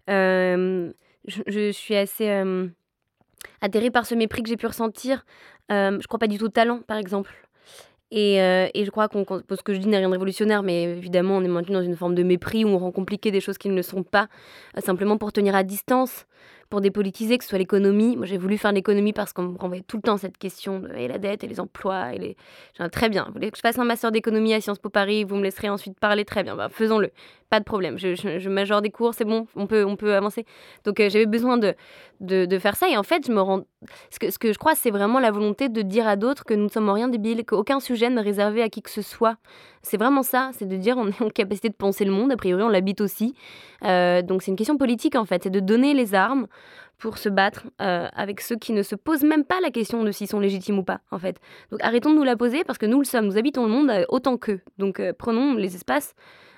M: je suis assez... atterrée par ce mépris que j'ai pu ressentir. Je crois pas du tout au talent, par exemple. Et je crois ce que je dis n'est rien de révolutionnaire, mais évidemment, on est maintenu dans une forme de mépris où on rend compliqué des choses qui ne le sont pas, simplement pour tenir à distance, pour dépolitiser, que ce soit l'économie. Moi, j'ai voulu faire l'économie parce qu'on me renvoyait tout le temps cette question de la dette et les emplois. Très bien, vous voulez que je fasse un master d'économie à Sciences Po Paris, vous me laisserez ensuite parler, très bien, faisons-le. Pas de problème, je majore des cours, c'est bon, on peut avancer. Donc j'avais besoin de faire ça et en fait, ce que je crois, c'est vraiment la volonté de dire à d'autres que nous ne sommes en rien débiles, qu'aucun sujet n'est réservé à qui que ce soit. C'est vraiment ça, c'est de dire on est en capacité de penser le monde, a priori on l'habite aussi. Donc c'est une question politique en fait, c'est de donner les armes pour se battre avec ceux qui ne se posent même pas la question de s'ils sont légitimes ou pas, en fait. Donc arrêtons de nous la poser parce que nous le sommes, nous habitons le monde autant qu'eux. Donc prenons les espaces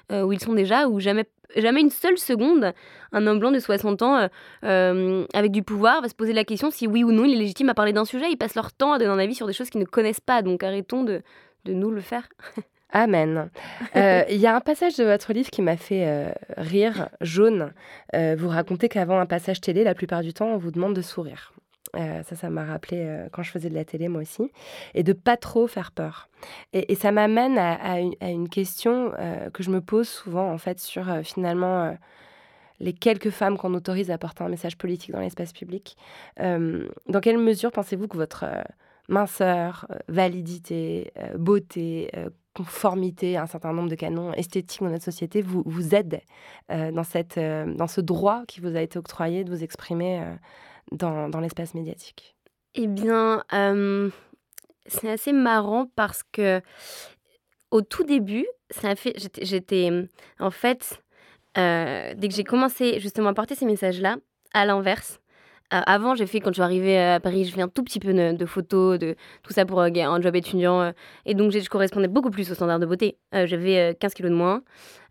M: où ils sont déjà, où jamais une seule seconde, un homme blanc de 60 ans avec du pouvoir va se poser la question si oui ou non il est légitime à parler d'un sujet. Ils passent leur temps à donner un avis sur des choses qu'ils ne connaissent pas, donc arrêtons de nous le faire.
F: Amen. Il y a un passage de votre livre qui m'a fait rire, Jaune. Vous racontez qu'avant un passage télé, la plupart du temps, on vous demande de sourire. Ça m'a rappelé quand je faisais de la télé, moi aussi. Et de pas trop faire peur. Et ça m'amène à une question que je me pose souvent, en fait, sur finalement les quelques femmes qu'on autorise à porter un message politique dans l'espace public. Dans quelle mesure pensez-vous que votre minceur, validité, beauté, conformité à un certain nombre de canons esthétiques dans notre société vous aide dans ce droit qui vous a été octroyé de vous exprimer dans l'espace médiatique?
M: Eh bien, c'est assez marrant parce que au tout début, j'étais en fait, dès que j'ai commencé justement à porter ces messages-là, à l'inverse. Avant, quand je suis arrivée à Paris, je fais un tout petit peu de photos, de tout ça pour un job étudiant. Et donc, je correspondais beaucoup plus aux standards de beauté. J'avais 15 kilos de moins.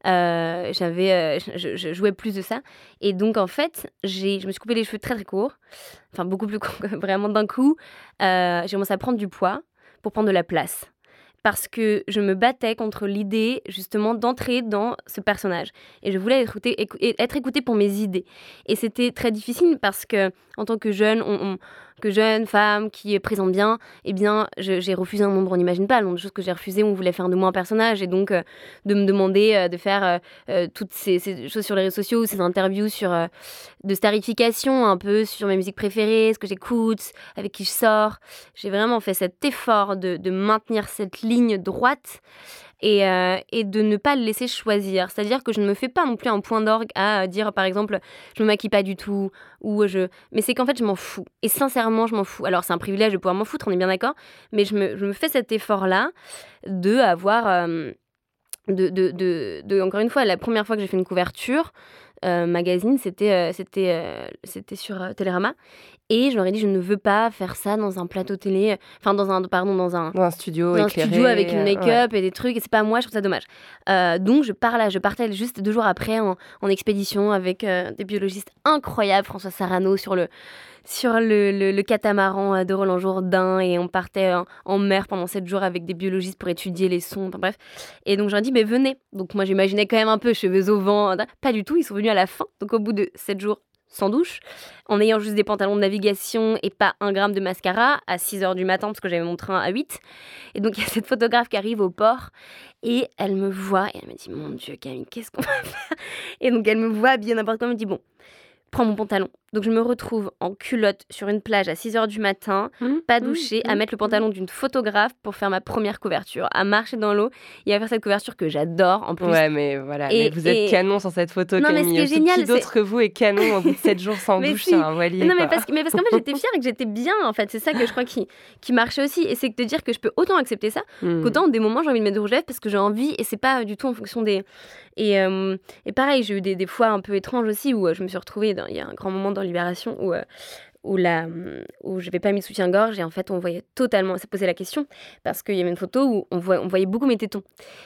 M: Je jouais plus de ça. Et donc, en fait, je me suis coupé les cheveux très, très courts. Enfin, beaucoup plus courts, vraiment d'un coup. J'ai commencé à prendre du poids pour prendre de la place. Parce que je me battais contre l'idée, justement, d'entrer dans ce personnage. Et je voulais être écoutée pour mes idées. Et c'était très difficile parce que, en tant que jeune, jeune femme qui présente bien, eh bien, j'ai refusé un nombre, on n'imagine pas, le nombre de choses que j'ai refusées, on voulait faire de moi un personnage. Et donc, de me demander de faire toutes ces choses sur les réseaux sociaux, ces interviews de starification, un peu sur mes musiques préférées, ce que j'écoute, avec qui je sors. J'ai vraiment fait cet effort de maintenir cette ligne droite et de ne pas le laisser choisir. C'est-à-dire que je ne me fais pas non plus un point d'orgue à dire, par exemple, je me maquille pas du tout, mais c'est qu'en fait, je m'en fous. Et sincèrement, je m'en fous. Alors, c'est un privilège de pouvoir m'en foutre, on est bien d'accord, mais je me fais cet effort-là de avoir... encore une fois, la première fois que j'ai fait une couverture magazine, c'était sur Télérama. Et je leur ai dit, je ne veux pas faire ça dans un plateau télé, enfin dans un studio éclairé, studio avec une make-up et des trucs, et c'est pas moi, je trouve ça dommage. Donc je partais juste 2 jours après en expédition avec des biologistes incroyables, François Sarano sur le catamaran de Roland Jourdain, et on partait en mer pendant 7 jours avec des biologistes pour étudier les sons, enfin bref. Et donc j'ai dit, mais venez. Donc moi j'imaginais quand même un peu cheveux au vent, pas du tout, ils sont venus à la fin, donc au bout de 7 jours sans douche, en ayant juste des pantalons de navigation et pas 1 gramme de mascara, à 6h du matin parce que j'avais mon train à 8. Et donc il y a cette photographe qui arrive au port et elle me voit et elle me dit, mon Dieu Camille, qu'est-ce qu'on va faire? Et donc elle me voit habillée n'importe quoi, elle me dit, bon, prends mon pantalon. Donc je me retrouve en culotte sur une plage à 6h du matin, pas douchée, à mettre le pantalon d'une photographe pour faire ma première couverture, à marcher dans l'eau et à faire cette couverture que j'adore en plus.
F: Ouais, mais voilà, mais vous êtes canon sur cette photo,
M: non,
F: Camille.
M: Mais ce qui est génial,
F: qui d'autre que vous est canon au bout de 7 jours sans douche,
M: si.
F: c'est un voilier.
M: Non, mais parce qu'en fait, j'étais fière et que j'étais bien, en fait. C'est ça que je crois qui marchait aussi. Et c'est de dire que je peux autant accepter ça, qu'autant, des moments, j'ai envie de mettre de rouge à lèvres parce que j'ai envie, et c'est pas du tout en fonction des... Et pareil, j'ai eu des fois un peu étranges aussi, où je me suis retrouvée, il y a un grand moment dans Libération, où je n'avais pas mis de soutien-gorge, et en fait on voyait totalement, ça posait la question parce qu'il y avait une photo où on voyait beaucoup mes tétons,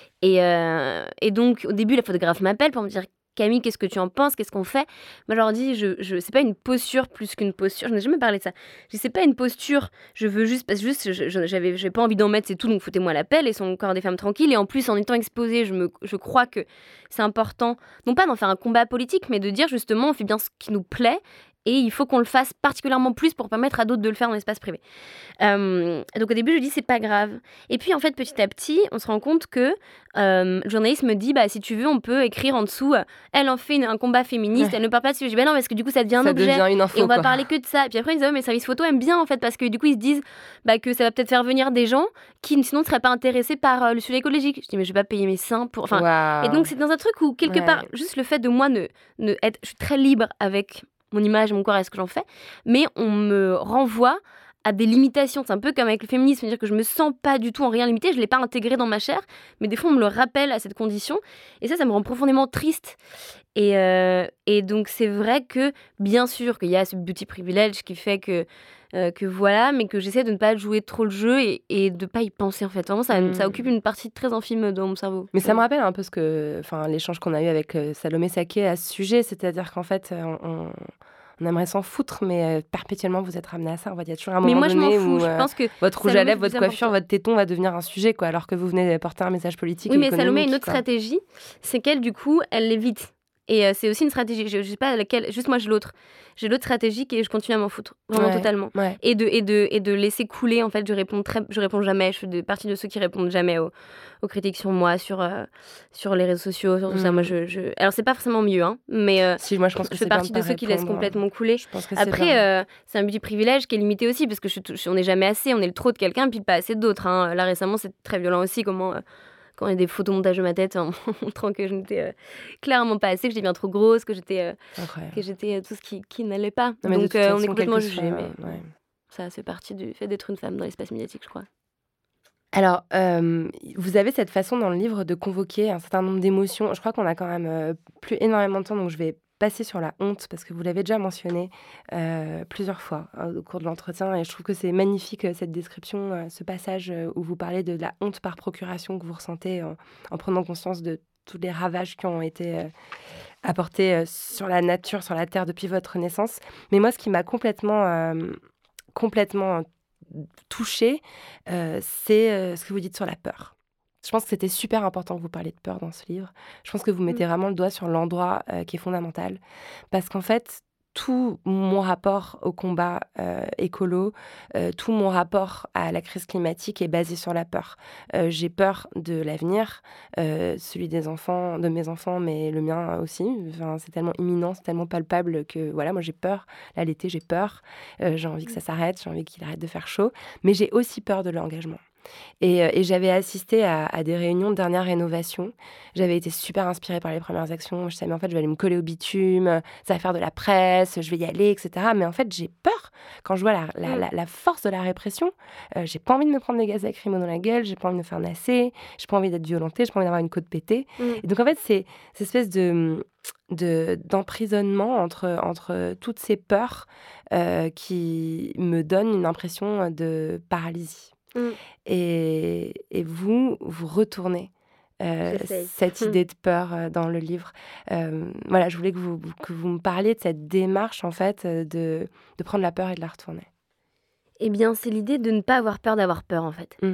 M: et donc au début la photographe m'appelle pour me dire, Camille, qu'est-ce que tu en penses, qu'est-ce qu'on fait? Moi je leur dis, c'est pas une posture plus qu'une posture, je n'ai jamais parlé de ça, je dis, c'est pas une posture, je veux juste, parce que j'avais pas envie d'en mettre, c'est tout, donc foutez-moi la pelle, et son corps des femmes tranquilles, et en plus en étant exposée, je crois que c'est important, non pas d'en faire un combat politique, mais de dire justement, on fait bien ce qui nous plaît, et il faut qu'on le fasse particulièrement plus pour permettre à d'autres de le faire dans l'espace privé. Donc au début, je dis, c'est pas grave. Et puis en fait, petit à petit, on se rend compte que le journaliste me dit, bah, si tu veux, on peut écrire en dessous, elle en fait un combat féministe, elle ne parle pas dessus. Je dis, bah non, parce que du coup, ça devient un objet,
F: devient une info,
M: et on va parler que de ça. Et puis après, ils disent, oh, mais Service Photo aime bien, en fait, parce que du coup, ils se disent que ça va peut-être faire venir des gens qui sinon ne seraient pas intéressés par le sujet écologique. Je dis, mais je vais pas payer mes seins pour... Et donc, c'est dans un truc où, quelque part, juste le fait de moi je suis très libre avec mon image, mon corps et ce que j'en fais, mais on me renvoie à des limitations. C'est un peu comme avec le féminisme, c'est-à-dire que je me sens pas du tout en rien limitée, je l'ai pas intégré dans ma chair, mais des fois on me le rappelle à cette condition, et ça me rend profondément triste. Et donc c'est vrai que, bien sûr, qu'il y a ce beauty privilège qui fait que que voilà, mais que j'essaie de ne pas jouer trop le jeu et de pas y penser en fait. Vraiment, ça occupe une partie très infime dans mon cerveau.
F: Mais ça me rappelle un peu l'échange qu'on a eu avec Salomé Saké à ce sujet, c'est-à-dire qu'en fait, on aimerait s'en foutre, mais perpétuellement vous êtes ramené à ça. Il y a toujours un moment donné où
M: je pense que
F: votre rouge à lèvres, votre coiffure, votre téton va devenir un sujet, quoi, alors que vous venez porter un message politique.
M: Oui, mais Salomé a une autre stratégie, c'est qu'elle, du coup, elle l'évite. Et c'est aussi une stratégie, je sais pas laquelle, juste moi j'ai l'autre stratégie et je continue à m'en foutre, vraiment totalement. Ouais. Et de laisser couler, en fait, je réponds jamais, je fais partie de ceux qui répondent jamais aux critiques sur moi, sur les réseaux sociaux, sur tout ça. Moi, alors c'est pas forcément mieux, hein, mais
F: si, moi je pense que
M: je fais partie de ceux qui laissent complètement couler. Après, c'est un petit privilège qui est limité aussi, parce que on n'est jamais assez, on est le trop de quelqu'un, puis pas assez d'autres. Hein. Là récemment, c'est très violent aussi, quand il y a des photomontages de ma tête en montrant que je n'étais clairement pas assez, que j'étais bien trop grosse, que j'étais tout ce qui n'allait pas. Non, donc on est complètement jugés. Mais ça fait partie du fait d'être une femme dans l'espace médiatique, je crois.
F: Alors, vous avez cette façon dans le livre de convoquer un certain nombre d'émotions. Je crois qu'on a quand même plus énormément de temps, donc je vais passer sur la honte, parce que vous l'avez déjà mentionné plusieurs fois au cours de l'entretien, et je trouve que c'est magnifique cette description, ce passage où vous parlez de la honte par procuration que vous ressentez en prenant conscience de tous les ravages qui ont été apportés sur la nature, sur la terre depuis votre naissance. Mais moi, ce qui m'a complètement touchée, c'est ce que vous dites sur la peur. Je pense que c'était super important que vous parliez de peur dans ce livre. Je pense que vous mettez vraiment le doigt sur l'endroit qui est fondamental. Parce qu'en fait, tout mon rapport au combat écolo, tout mon rapport à la crise climatique est basé sur la peur. J'ai peur de l'avenir, celui des enfants, de mes enfants, mais le mien aussi. Enfin, c'est tellement imminent, c'est tellement palpable que voilà, moi j'ai peur. Là, l'été, j'ai peur. J'ai envie que ça s'arrête, j'ai envie qu'il arrête de faire chaud. Mais j'ai aussi peur de l'engagement. Et j'avais assisté à des réunions de dernière rénovation. J'avais été super inspirée par les premières actions. Je savais, mais en fait, je vais aller me coller au bitume, ça va faire de la presse, je vais y aller, etc. Mais en fait, j'ai peur. Quand je vois la force de la répression, j'ai pas envie de me prendre des gaz lacrymaux dans la gueule, j'ai pas envie de me faire nasser, j'ai pas envie d'être violentée, j'ai pas envie d'avoir une côte pétée. Et donc, en fait, c'est cette espèce d'emprisonnement entre toutes ces peurs qui me donnent une impression de paralysie. Et vous retournez cette idée de peur dans le livre. Voilà, je voulais que vous me parliez de cette démarche, en fait, de prendre la peur et de la retourner.
M: Eh bien, c'est l'idée de ne pas avoir peur d'avoir peur, en fait.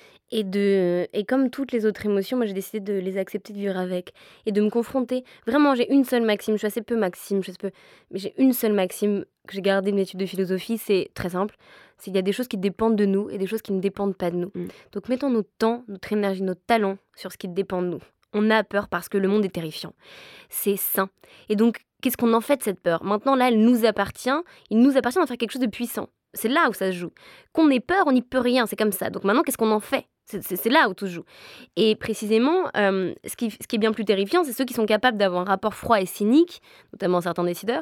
M: Et comme toutes les autres émotions, moi j'ai décidé de les accepter, de vivre avec et de me confronter. Vraiment, j'ai une seule maxime, je suis assez peu maxime, mais j'ai une seule maxime que j'ai gardée de mes études de philosophie, c'est très simple, c'est qu'il y a des choses qui dépendent de nous et des choses qui ne dépendent pas de nous. Donc mettons notre temps, notre énergie, notre talent sur ce qui dépend de nous. On a peur parce que le monde est terrifiant. C'est sain. Et donc, qu'est-ce qu'on en fait de cette peur ? Maintenant, là, elle nous appartient. Il nous appartient d'en faire quelque chose de puissant. C'est là où ça se joue. Qu'on ait peur, on n'y peut rien, c'est comme ça. Donc maintenant, qu'est-ce qu'on en fait ? C'est là où tout se joue. Et précisément, ce qui est bien plus terrifiant, c'est ceux qui sont capables d'avoir un rapport froid et cynique, notamment certains décideurs,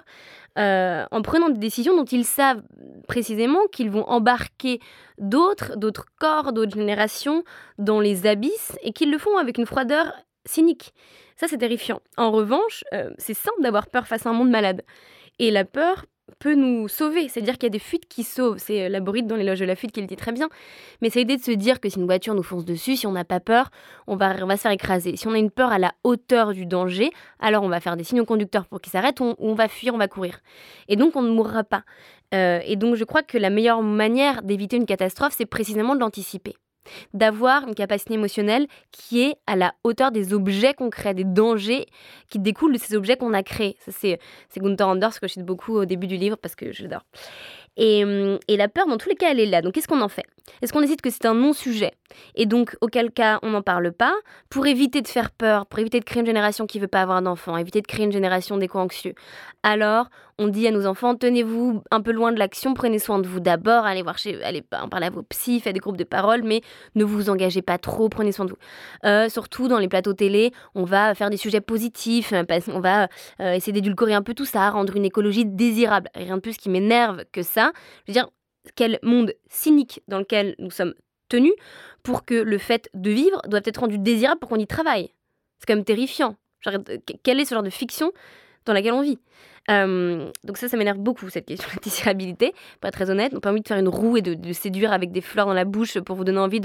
M: en prenant des décisions dont ils savent précisément qu'ils vont embarquer d'autres corps, d'autres générations dans les abysses, et qu'ils le font avec une froideur cynique. Ça, c'est terrifiant. En revanche, c'est simple d'avoir peur face à un monde malade. Et la peur peut nous sauver, c'est-à-dire qu'il y a des fuites qui sauvent. C'est Laborite dans l'éloge de la fuite qui le dit très bien. Mais c'est l'idée de se dire que si une voiture nous fonce dessus, si on n'a pas peur, on va se faire écraser. Si on a une peur à la hauteur du danger, alors on va faire des signes au conducteur pour qu'il s'arrête, on va fuir, on va courir. Et donc on ne mourra pas. Et donc je crois que la meilleure manière d'éviter une catastrophe, c'est précisément de l'anticiper. D'avoir une capacité émotionnelle qui est à la hauteur des objets qu'on crée, des dangers qui découlent de ces objets qu'on a créés. Ça, c'est Gunther Anders que je cite beaucoup au début du livre parce que j'adore. Et la peur, dans tous les cas, elle est là. Donc, qu'est-ce qu'on en fait ? Est-ce qu'on décide que c'est un non-sujet ? Et donc, auquel cas, on n'en parle pas pour éviter de faire peur, pour éviter de créer une génération qui ne veut pas avoir d'enfants, éviter de créer une génération d'éco-anxieux. Alors, on dit à nos enfants, tenez-vous un peu loin de l'action, prenez soin de vous d'abord, allez en parler à vos psys, faites des groupes de parole, mais ne vous engagez pas trop, prenez soin de vous. Surtout dans les plateaux télé, on va faire des sujets positifs, on va essayer d'édulcorer un peu tout ça, rendre une écologie désirable. Rien de plus qui m'énerve que ça. Je veux dire, quel monde cynique dans lequel nous sommes tenus pour que le fait de vivre doit être rendu désirable pour qu'on y travaille. C'est quand même terrifiant. Genre, quel est ce genre de fiction dans laquelle on vit ? Donc ça m'énerve beaucoup, cette question de la désirabilité, pour être très honnête. On n'a pas envie de faire une roue et de séduire avec des fleurs dans la bouche pour vous donner envie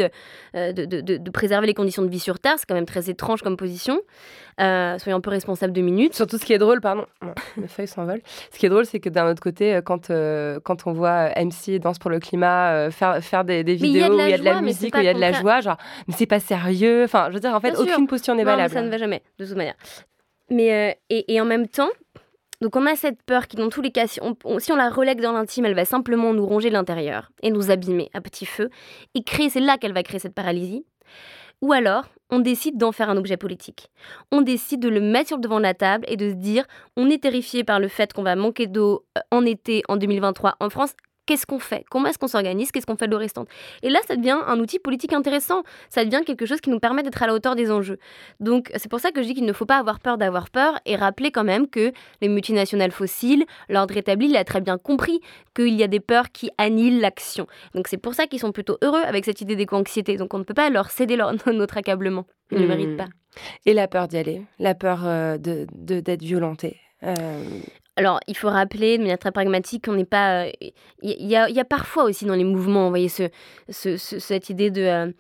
M: de préserver les conditions de vie sur Terre. C'est quand même très étrange comme position. Soyons un peu responsables 2 minutes.
F: Surtout, ce qui est drôle, pardon, mes feuilles s'envolent. Ce qui est drôle, c'est que d'un autre côté, quand on voit MC Danse pour le climat faire des vidéos où il y a de la musique, où il y a de la joie, genre, mais c'est pas sérieux. Enfin, je veux dire, en fait, aucune posture n'est valable.
M: Mais ça ne va jamais, de toute manière. Mais, et en même temps, donc on a cette peur qui, dans tous les cas, si on la relègue dans l'intime, elle va simplement nous ronger l'intérieur et nous abîmer à petit feu. Et c'est là qu'elle va créer cette paralysie. Ou alors, on décide d'en faire un objet politique. On décide de le mettre sur le devant de la table et de se dire, on est terrifié par le fait qu'on va manquer d'eau en été, en 2023, en France. Qu'est-ce qu'on fait? Comment est-ce qu'on s'organise? Qu'est-ce qu'on fait de l'eau restante? Et là, ça devient un outil politique intéressant. Ça devient quelque chose qui nous permet d'être à la hauteur des enjeux. Donc, c'est pour ça que je dis qu'il ne faut pas avoir peur d'avoir peur et rappeler quand même que les multinationales fossiles, l'ordre établi, il a très bien compris qu'il y a des peurs qui annihilent l'action. Donc, c'est pour ça qu'ils sont plutôt heureux avec cette idée d'éco-anxiété. Donc, on ne peut pas leur céder notre accablement. Ils ne le méritent pas.
F: Et la peur d'y aller, la peur d'être violenté.
M: Alors, il faut rappeler de manière très pragmatique qu'on n'est pas... Il y a parfois aussi dans les mouvements, vous voyez, cette idée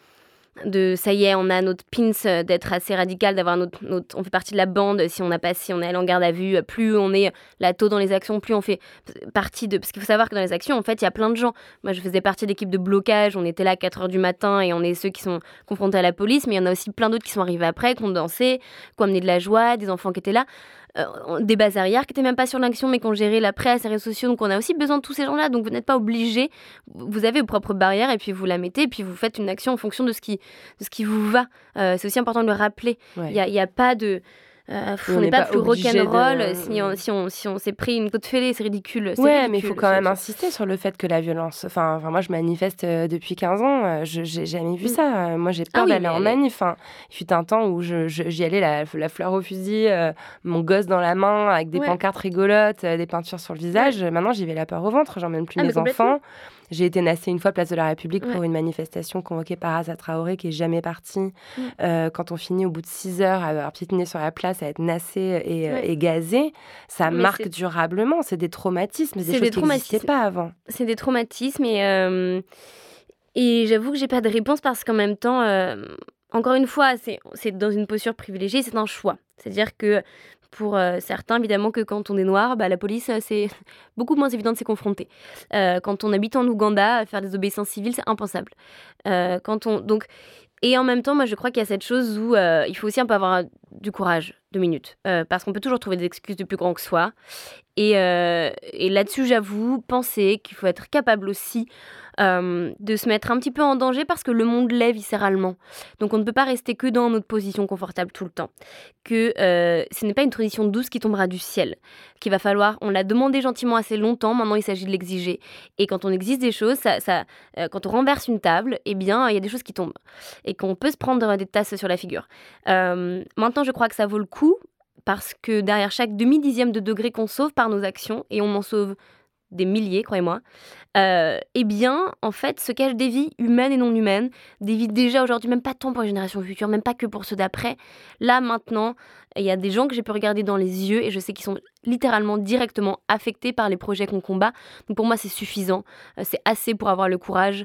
M: de ça y est, on a notre pins d'être assez radical, d'avoir on fait partie de la bande, si on est allé en garde à vue, plus on est là tôt dans les actions, plus on fait partie de... Parce qu'il faut savoir que dans les actions, en fait, il y a plein de gens. Moi, je faisais partie de l'équipe de blocage, on était là à 4h du matin et on est ceux qui sont confrontés à la police, mais il y en a aussi plein d'autres qui sont arrivés après, qui ont dansé, qui ont amené de la joie, des enfants qui étaient là. Des bazarières qui n'étaient même pas sur l'action mais qui ont géré l'après à ces réseaux sociaux, donc on a aussi besoin de tous ces gens-là, donc vous n'êtes pas obligés, vous avez vos propres barrières et puis vous la mettez et puis vous faites une action en fonction de ce qui vous va. C'est aussi important de le rappeler. Il y a pas de... on n'est pas plus rock'n'roll si on s'est pris une côte fêlée, c'est ridicule.
F: Ouais, mais il faut quand même insister sur le fait que la violence... Enfin, moi, je manifeste depuis 15 ans, j'ai jamais vu ça. Moi, j'ai peur d'aller en manif. Il fut un temps où j'y allais la fleur au fusil, mon gosse dans la main, avec des pancartes rigolotes, des peintures sur le visage. Maintenant, j'y vais la peur au ventre, j'emmène plus mes enfants. J'ai été nassée une fois place de la République pour une manifestation convoquée par Assa Traoré qui est jamais partie. Quand on finit au bout de 6 heures à avoir piétiné sur la place, à être nassée et gazée, ça marque durablement. C'est des traumatismes, des choses qui n'existaient pas avant.
M: C'est des traumatismes et j'avoue que j'ai pas de réponse parce qu'en même temps, encore une fois, c'est dans une posture privilégiée, c'est un choix. C'est-à-dire que pour certains, évidemment, que quand on est noir, la police, c'est beaucoup moins évident de s'y confronter. Quand on habite en Ouganda, faire des obéissances civiles, c'est impensable. Et en même temps, moi, je crois qu'il y a cette chose où il faut aussi un peu avoir du courage, 2 minutes. Parce qu'on peut toujours trouver des excuses de plus grand que soi. Et là-dessus, j'avoue, penser qu'il faut être capable aussi de se mettre un petit peu en danger parce que le monde l'est viscéralement. Donc on ne peut pas rester que dans notre position confortable tout le temps. Que ce n'est pas une tradition douce qui tombera du ciel. Qu'il va falloir, on l'a demandé gentiment assez longtemps, maintenant il s'agit de l'exiger. Et quand on exige des choses, quand on renverse une table, eh bien il y a des choses qui tombent. Et qu'on peut se prendre des tasses sur la figure. Maintenant je crois que ça vaut le coup parce que derrière chaque demi-dixième de degré qu'on sauve par nos actions, et on en sauve des milliers, croyez-moi, eh bien, en fait, se cachent des vies humaines et non humaines, des vies déjà aujourd'hui, même pas tant pour les générations futures, même pas que pour ceux d'après. Là, maintenant, il y a des gens que j'ai pu regarder dans les yeux et je sais qu'ils sont littéralement, directement affectés par les projets qu'on combat. Donc pour moi, c'est suffisant. C'est assez pour avoir le courage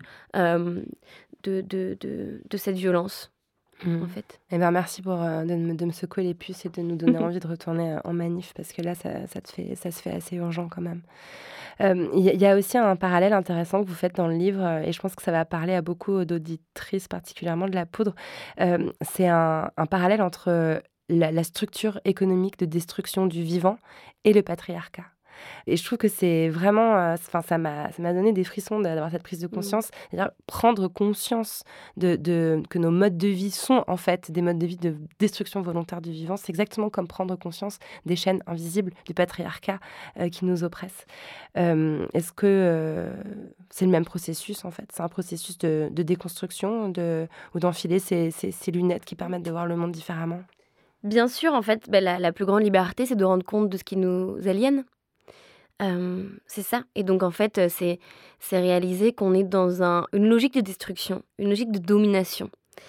M: de cette violence. En fait.
F: Eh ben, merci pour de me secouer les puces et de nous donner envie de retourner en manif parce que là, ça se fait assez urgent quand même. Il y a aussi un parallèle intéressant que vous faites dans le livre et je pense que ça va parler à beaucoup d'auditrices, particulièrement de la poudre. C'est un parallèle entre la structure économique de destruction du vivant et le patriarcat. Et je trouve que c'est vraiment... ça m'a donné des frissons d'avoir cette prise de conscience. C'est-à-dire prendre conscience que nos modes de vie sont en fait des modes de vie de destruction volontaire du vivant. C'est exactement comme prendre conscience des chaînes invisibles du patriarcat qui nous oppressent. Est-ce que c'est le même processus en fait? C'est un processus de déconstruction ou d'enfiler ces lunettes qui permettent de voir le monde différemment?
M: Bien sûr, en fait, la plus grande liberté, c'est de rendre compte de ce qui nous aliène. C'est ça. Et donc, en fait, c'est réaliser qu'on est dans une logique de destruction, une logique de domination.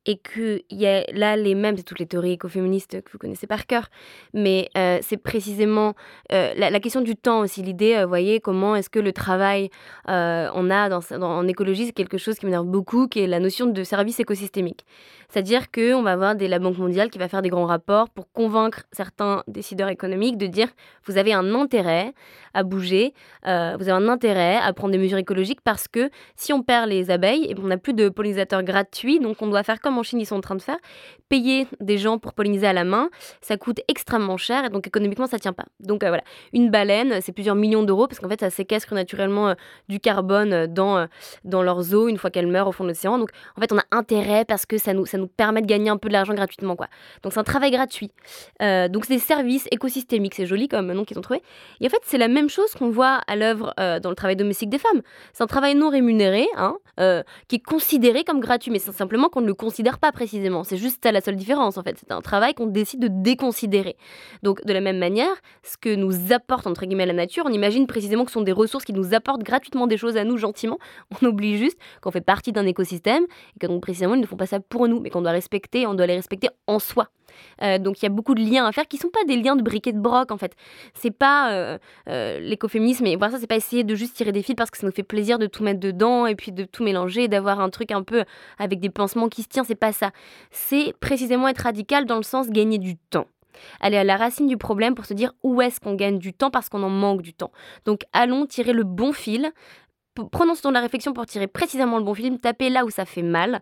M: et qu'il y a là les mêmes, c'est toutes les théories écoféministes que vous connaissez par cœur, mais c'est précisément la question du temps aussi, l'idée, vous voyez, comment est-ce que le travail, on a en écologie, c'est quelque chose qui m'énerve beaucoup, qui est la notion de service écosystémique. C'est-à-dire qu'on va avoir la Banque mondiale qui va faire des grands rapports pour convaincre certains décideurs économiques de dire vous avez un intérêt à bouger, vous avez un intérêt à prendre des mesures écologiques parce que si on perd les abeilles, on n'a plus de pollinisateurs gratuits, donc on doit faire comme en Chine ils sont en train de faire, payer des gens pour polliniser à la main, ça coûte extrêmement cher et donc économiquement ça tient pas. Donc voilà, une baleine c'est plusieurs millions d'euros parce qu'en fait ça séquestre naturellement du carbone dans leurs eaux une fois qu'elles meurent au fond de l'océan. Donc en fait on a intérêt parce que ça nous permet de gagner un peu de l'argent gratuitement quoi. Donc c'est un travail gratuit. Donc c'est des services écosystémiques, c'est joli comme nom qu'ils ont trouvé. Et en fait c'est la même chose qu'on voit à l'œuvre dans le travail domestique des femmes. C'est un travail non rémunéré qui est considéré comme gratuit, mais c'est simplement qu'on ne le considère pas précisément. C'est juste ça la seule différence en fait. C'est un travail qu'on décide de déconsidérer. Donc de la même manière, ce que nous apporte entre guillemets la nature, on imagine précisément que ce sont des ressources qui nous apportent gratuitement des choses à nous gentiment. On oublie juste qu'on fait partie d'un écosystème et que donc précisément ils ne font pas ça pour nous, mais qu'on doit respecter, on doit les respecter en soi. Donc il y a beaucoup de liens à faire qui sont pas des liens de briquet de broc en fait. C'est pas l'écoféminisme et voilà, ça c'est pas essayer de juste tirer des fils parce que ça nous fait plaisir de tout mettre dedans et puis de tout mélanger, d'avoir un truc un peu avec des pansements qui se tiennent, c'est pas ça. C'est précisément être radical dans le sens gagner du temps. Aller à la racine du problème pour se dire où est-ce qu'on gagne du temps parce qu'on en manque du temps. Donc allons tirer le bon fil. Prenons ce temps de la réflexion pour tirer précisément le bon fil, taper là où ça fait mal,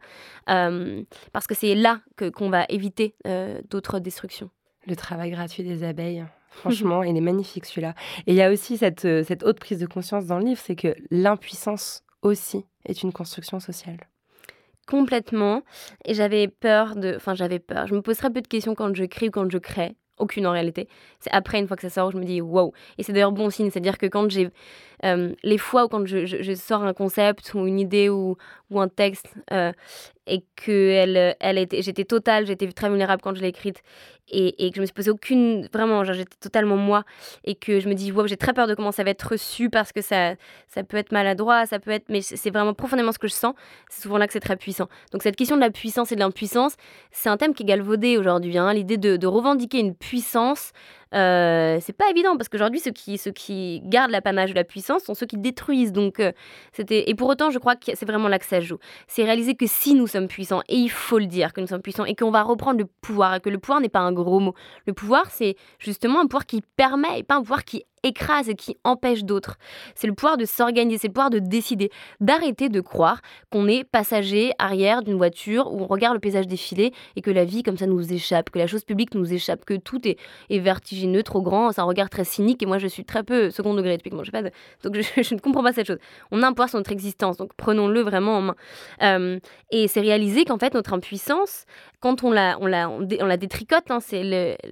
M: parce que c'est là qu'on va éviter d'autres destructions.
F: Le travail gratuit des abeilles, franchement, il est magnifique celui-là. Et il y a aussi cette haute prise de conscience dans le livre, c'est que l'impuissance aussi est une construction sociale.
M: Complètement. Et j'avais peur. Je me pose très peu de questions quand j'écris ou quand je crée. Aucune en réalité. C'est après, une fois que ça sort, je me dis wow. Et c'est d'ailleurs bon signe. C'est-à-dire que quand j'ai les fois où quand je sors un concept ou une idée ou un texte et que j'étais totale, j'étais très vulnérable quand je l'ai écrite et que je me suis posé vraiment, j'étais totalement moi et que je me dis wow, j'ai très peur de comment ça va être reçu parce que ça peut être maladroit, ça peut être, mais c'est vraiment profondément ce que je sens. C'est souvent là que c'est très puissant. Donc cette question de la puissance et de l'impuissance, c'est un thème qui est galvaudé aujourd'hui. L'idée de revendiquer une puissance. C'est pas évident parce qu'aujourd'hui ceux qui gardent l'apanage de la puissance sont ceux qui détruisent donc et pour autant je crois que c'est vraiment là que ça joue, c'est réaliser que si nous sommes puissants et il faut le dire que nous sommes puissants et qu'on va reprendre le pouvoir et que le pouvoir n'est pas un gros mot, le pouvoir c'est justement un pouvoir qui permet et pas un pouvoir qui écrase et qui empêche d'autres. C'est le pouvoir de s'organiser, c'est le pouvoir de décider, d'arrêter de croire qu'on est passager arrière d'une voiture où on regarde le paysage défiler et que la vie comme ça nous échappe, que la chose publique nous échappe, que tout est vertigineux, trop grand, c'est un regard très cynique et moi je suis très peu second degré typiquement, donc je ne comprends pas cette chose. On a un pouvoir sur notre existence, donc prenons-le vraiment en main. Et c'est réaliser qu'en fait notre impuissance, quand on la détricote, c'est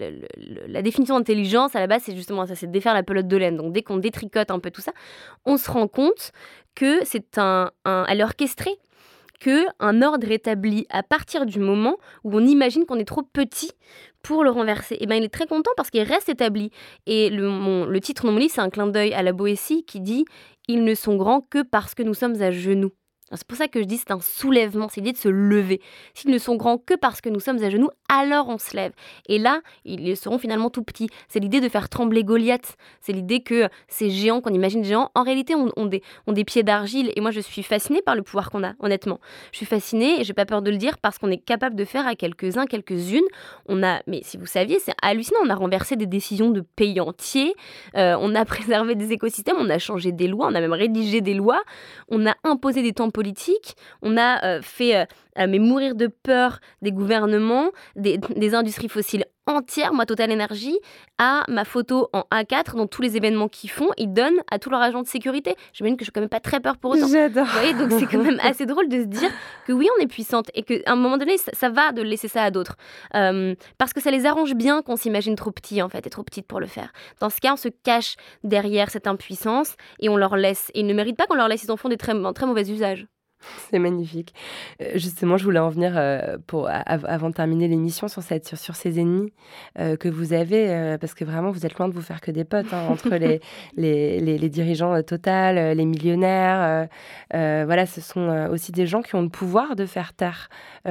M: la définition d'intelligence à la base, c'est justement ça, c'est de défaire la pelote de laine. Donc dès qu'on détricote un peu tout ça, on se rend compte que c'est elle est orchestrée, qu'un ordre est établi à partir du moment où on imagine qu'on est trop petit pour le renverser. Et il est très content parce qu'il reste établi. Et le titre de mon livre, c'est un clin d'œil à la Boétie qui dit « Ils ne sont grands que parce que nous sommes à genoux ». C'est pour ça que je dis c'est un soulèvement, c'est l'idée de se lever. S'ils ne sont grands que parce que nous sommes à genoux, alors on se lève. Et là, ils seront finalement tout petits. C'est l'idée de faire trembler Goliath. C'est l'idée que ces géants, qu'on imagine géants, en réalité ont des pieds d'argile. Et moi, je suis fascinée par le pouvoir qu'on a, honnêtement. Je suis fascinée et j'ai pas peur de le dire parce qu'on est capable de faire à quelques-uns, quelques-unes. Mais si vous saviez, c'est hallucinant. On a renversé des décisions de pays entiers. On a préservé des écosystèmes. On a changé des lois. On a même rédigé des lois. On a imposé des temps politique, on a fait mourir de peur des gouvernements, des industries fossiles entières. Moi, Total Energy a ma photo en A4 dans tous les événements qu'ils font, ils donnent à tous leurs agents de sécurité. J'imagine que je n'ai quand même pas très peur pour autant.
F: J'adore.
M: Vous voyez, donc c'est quand même assez drôle de se dire que oui, on est puissante et qu'à un moment donné, ça va de laisser ça à d'autres. Parce que ça les arrange bien qu'on s'imagine trop petit en fait, et trop petite pour le faire. Dans ce cas, on se cache derrière cette impuissance et on leur laisse. Et ils ne méritent pas qu'on leur laisse, ils en font un très mauvais usage.
F: C'est magnifique. Justement, je voulais en venir avant de terminer l'émission sur ces ennemis que vous avez, parce que vraiment, vous êtes loin de vous faire que des potes, hein, entre les dirigeants Total, les millionnaires. Voilà, ce sont aussi des gens qui ont le pouvoir de faire taire.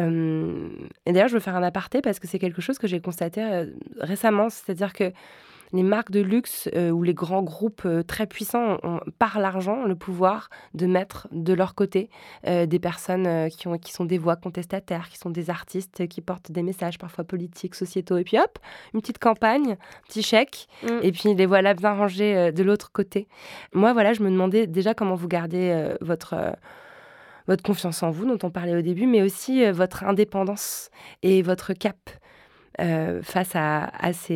F: Et d'ailleurs, je veux faire un aparté parce que c'est quelque chose que j'ai constaté récemment, c'est-à-dire que les marques de luxe ou les grands groupes très puissants ont, par l'argent, le pouvoir de mettre de leur côté des personnes qui sont des voix contestataires, qui sont des artistes qui portent des messages parfois politiques, sociétaux. Et puis hop, une petite campagne, petit chèque, et puis les voilà bien rangés de l'autre côté. Moi, voilà, je me demandais déjà comment vous gardez votre confiance en vous, dont on parlait au début, mais aussi votre indépendance et votre cap. Face à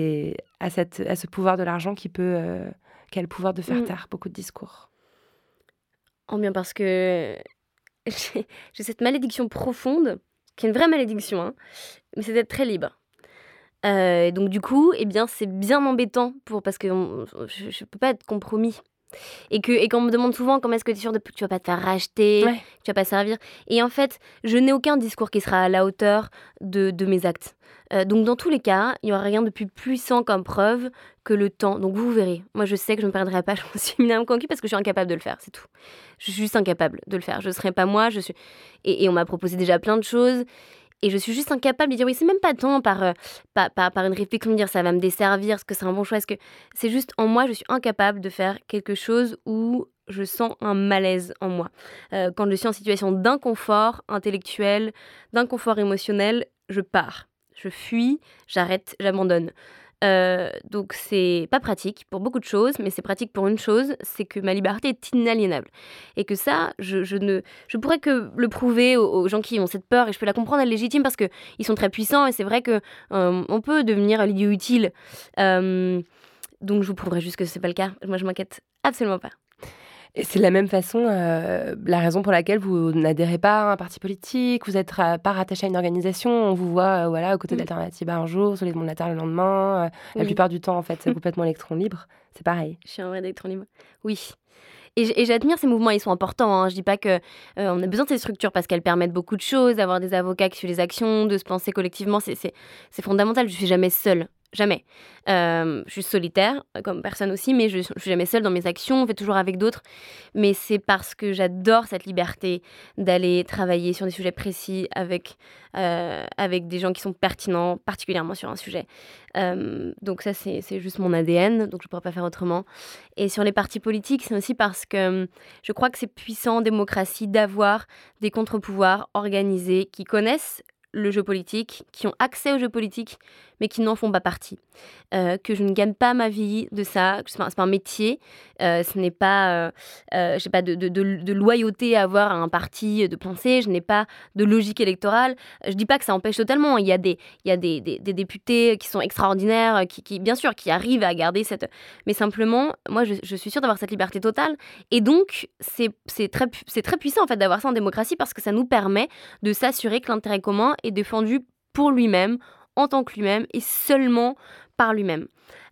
F: ce pouvoir de l'argent qui a le pouvoir de faire taire beaucoup de discours.
M: Oh bien parce que j'ai cette malédiction profonde, qui est une vraie malédiction, hein, mais c'est d'être très libre. Et donc du coup, eh bien, c'est bien embêtant parce que je peux pas être compromis. Et qu'on me demande souvent comment est-ce que tu es sûre que tu vas pas te faire racheter, que tu vas pas servir. Et en fait, je n'ai aucun discours qui sera à la hauteur de mes actes. Donc dans tous les cas, il n'y aura rien de plus puissant comme preuve que le temps. Donc vous verrez. Moi, je sais que je ne me perdrai pas. Je me suis éminemment convaincue parce que je suis incapable de le faire, c'est tout. Je suis juste incapable de le faire. Je ne serai pas moi. Et on m'a proposé déjà plein de choses. Et je suis juste incapable de dire oui, c'est même pas tant par une réflexion de dire ça va me desservir, est-ce que c'est un bon choix, est-ce que c'est juste en moi, je suis incapable de faire quelque chose où je sens un malaise en moi. Quand je suis en situation d'inconfort intellectuel, d'inconfort émotionnel, je pars, je fuis, j'arrête, j'abandonne. Donc c'est pas pratique pour beaucoup de choses, mais c'est pratique pour une chose, c'est que ma liberté est inaliénable. Et que ça, je pourrais que le prouver aux gens qui ont cette peur, et je peux la comprendre, elle est légitime parce qu'ils sont très puissants, et c'est vrai qu'on peut devenir l'idiot utile. Donc je vous prouverai juste que c'est pas le cas. Moi, je m'inquiète absolument pas.
F: Et c'est de la même façon la raison pour laquelle vous n'adhérez pas à un parti politique, vous n'êtes pas rattaché à une organisation, on vous voit aux côtés d'Alternativa un jour, sur les mondes Latar le lendemain. La plupart du temps, en fait, c'est complètement électron libre. C'est pareil.
M: Je suis un vrai électron libre. Oui. Et j'admire ces mouvements, ils sont importants. Hein. Je dis pas qu'on a besoin de ces structures parce qu'elles permettent beaucoup de choses, d'avoir des avocats qui suivent les actions, de se penser collectivement. C'est fondamental. Je suis jamais seule. Jamais. Je suis solitaire, comme personne aussi, mais je suis jamais seule dans mes actions, on fait toujours avec d'autres. Mais c'est parce que j'adore cette liberté d'aller travailler sur des sujets précis avec des gens qui sont pertinents, particulièrement sur un sujet. Donc ça, c'est juste mon ADN, donc je ne pourrais pas faire autrement. Et sur les partis politiques, c'est aussi parce que je crois que c'est puissant en démocratie d'avoir des contre-pouvoirs organisés qui connaissent le jeu politique, qui ont accès au jeu politique, mais qui n'en font pas partie. Que je ne gagne pas ma vie de ça, c'est pas un métier, ce n'est pas, j'ai pas de loyauté à avoir à un parti de pensée, je n'ai pas de logique électorale. Je dis pas que ça empêche totalement, il y a des députés qui sont extraordinaires, qui bien sûr, qui arrivent à garder cette... Mais simplement, moi, je suis sûre d'avoir cette liberté totale, et donc, c'est très puissant, en fait, d'avoir ça en démocratie, parce que ça nous permet de s'assurer que l'intérêt commun est défendu pour lui-même, en tant que lui-même et seulement par lui-même.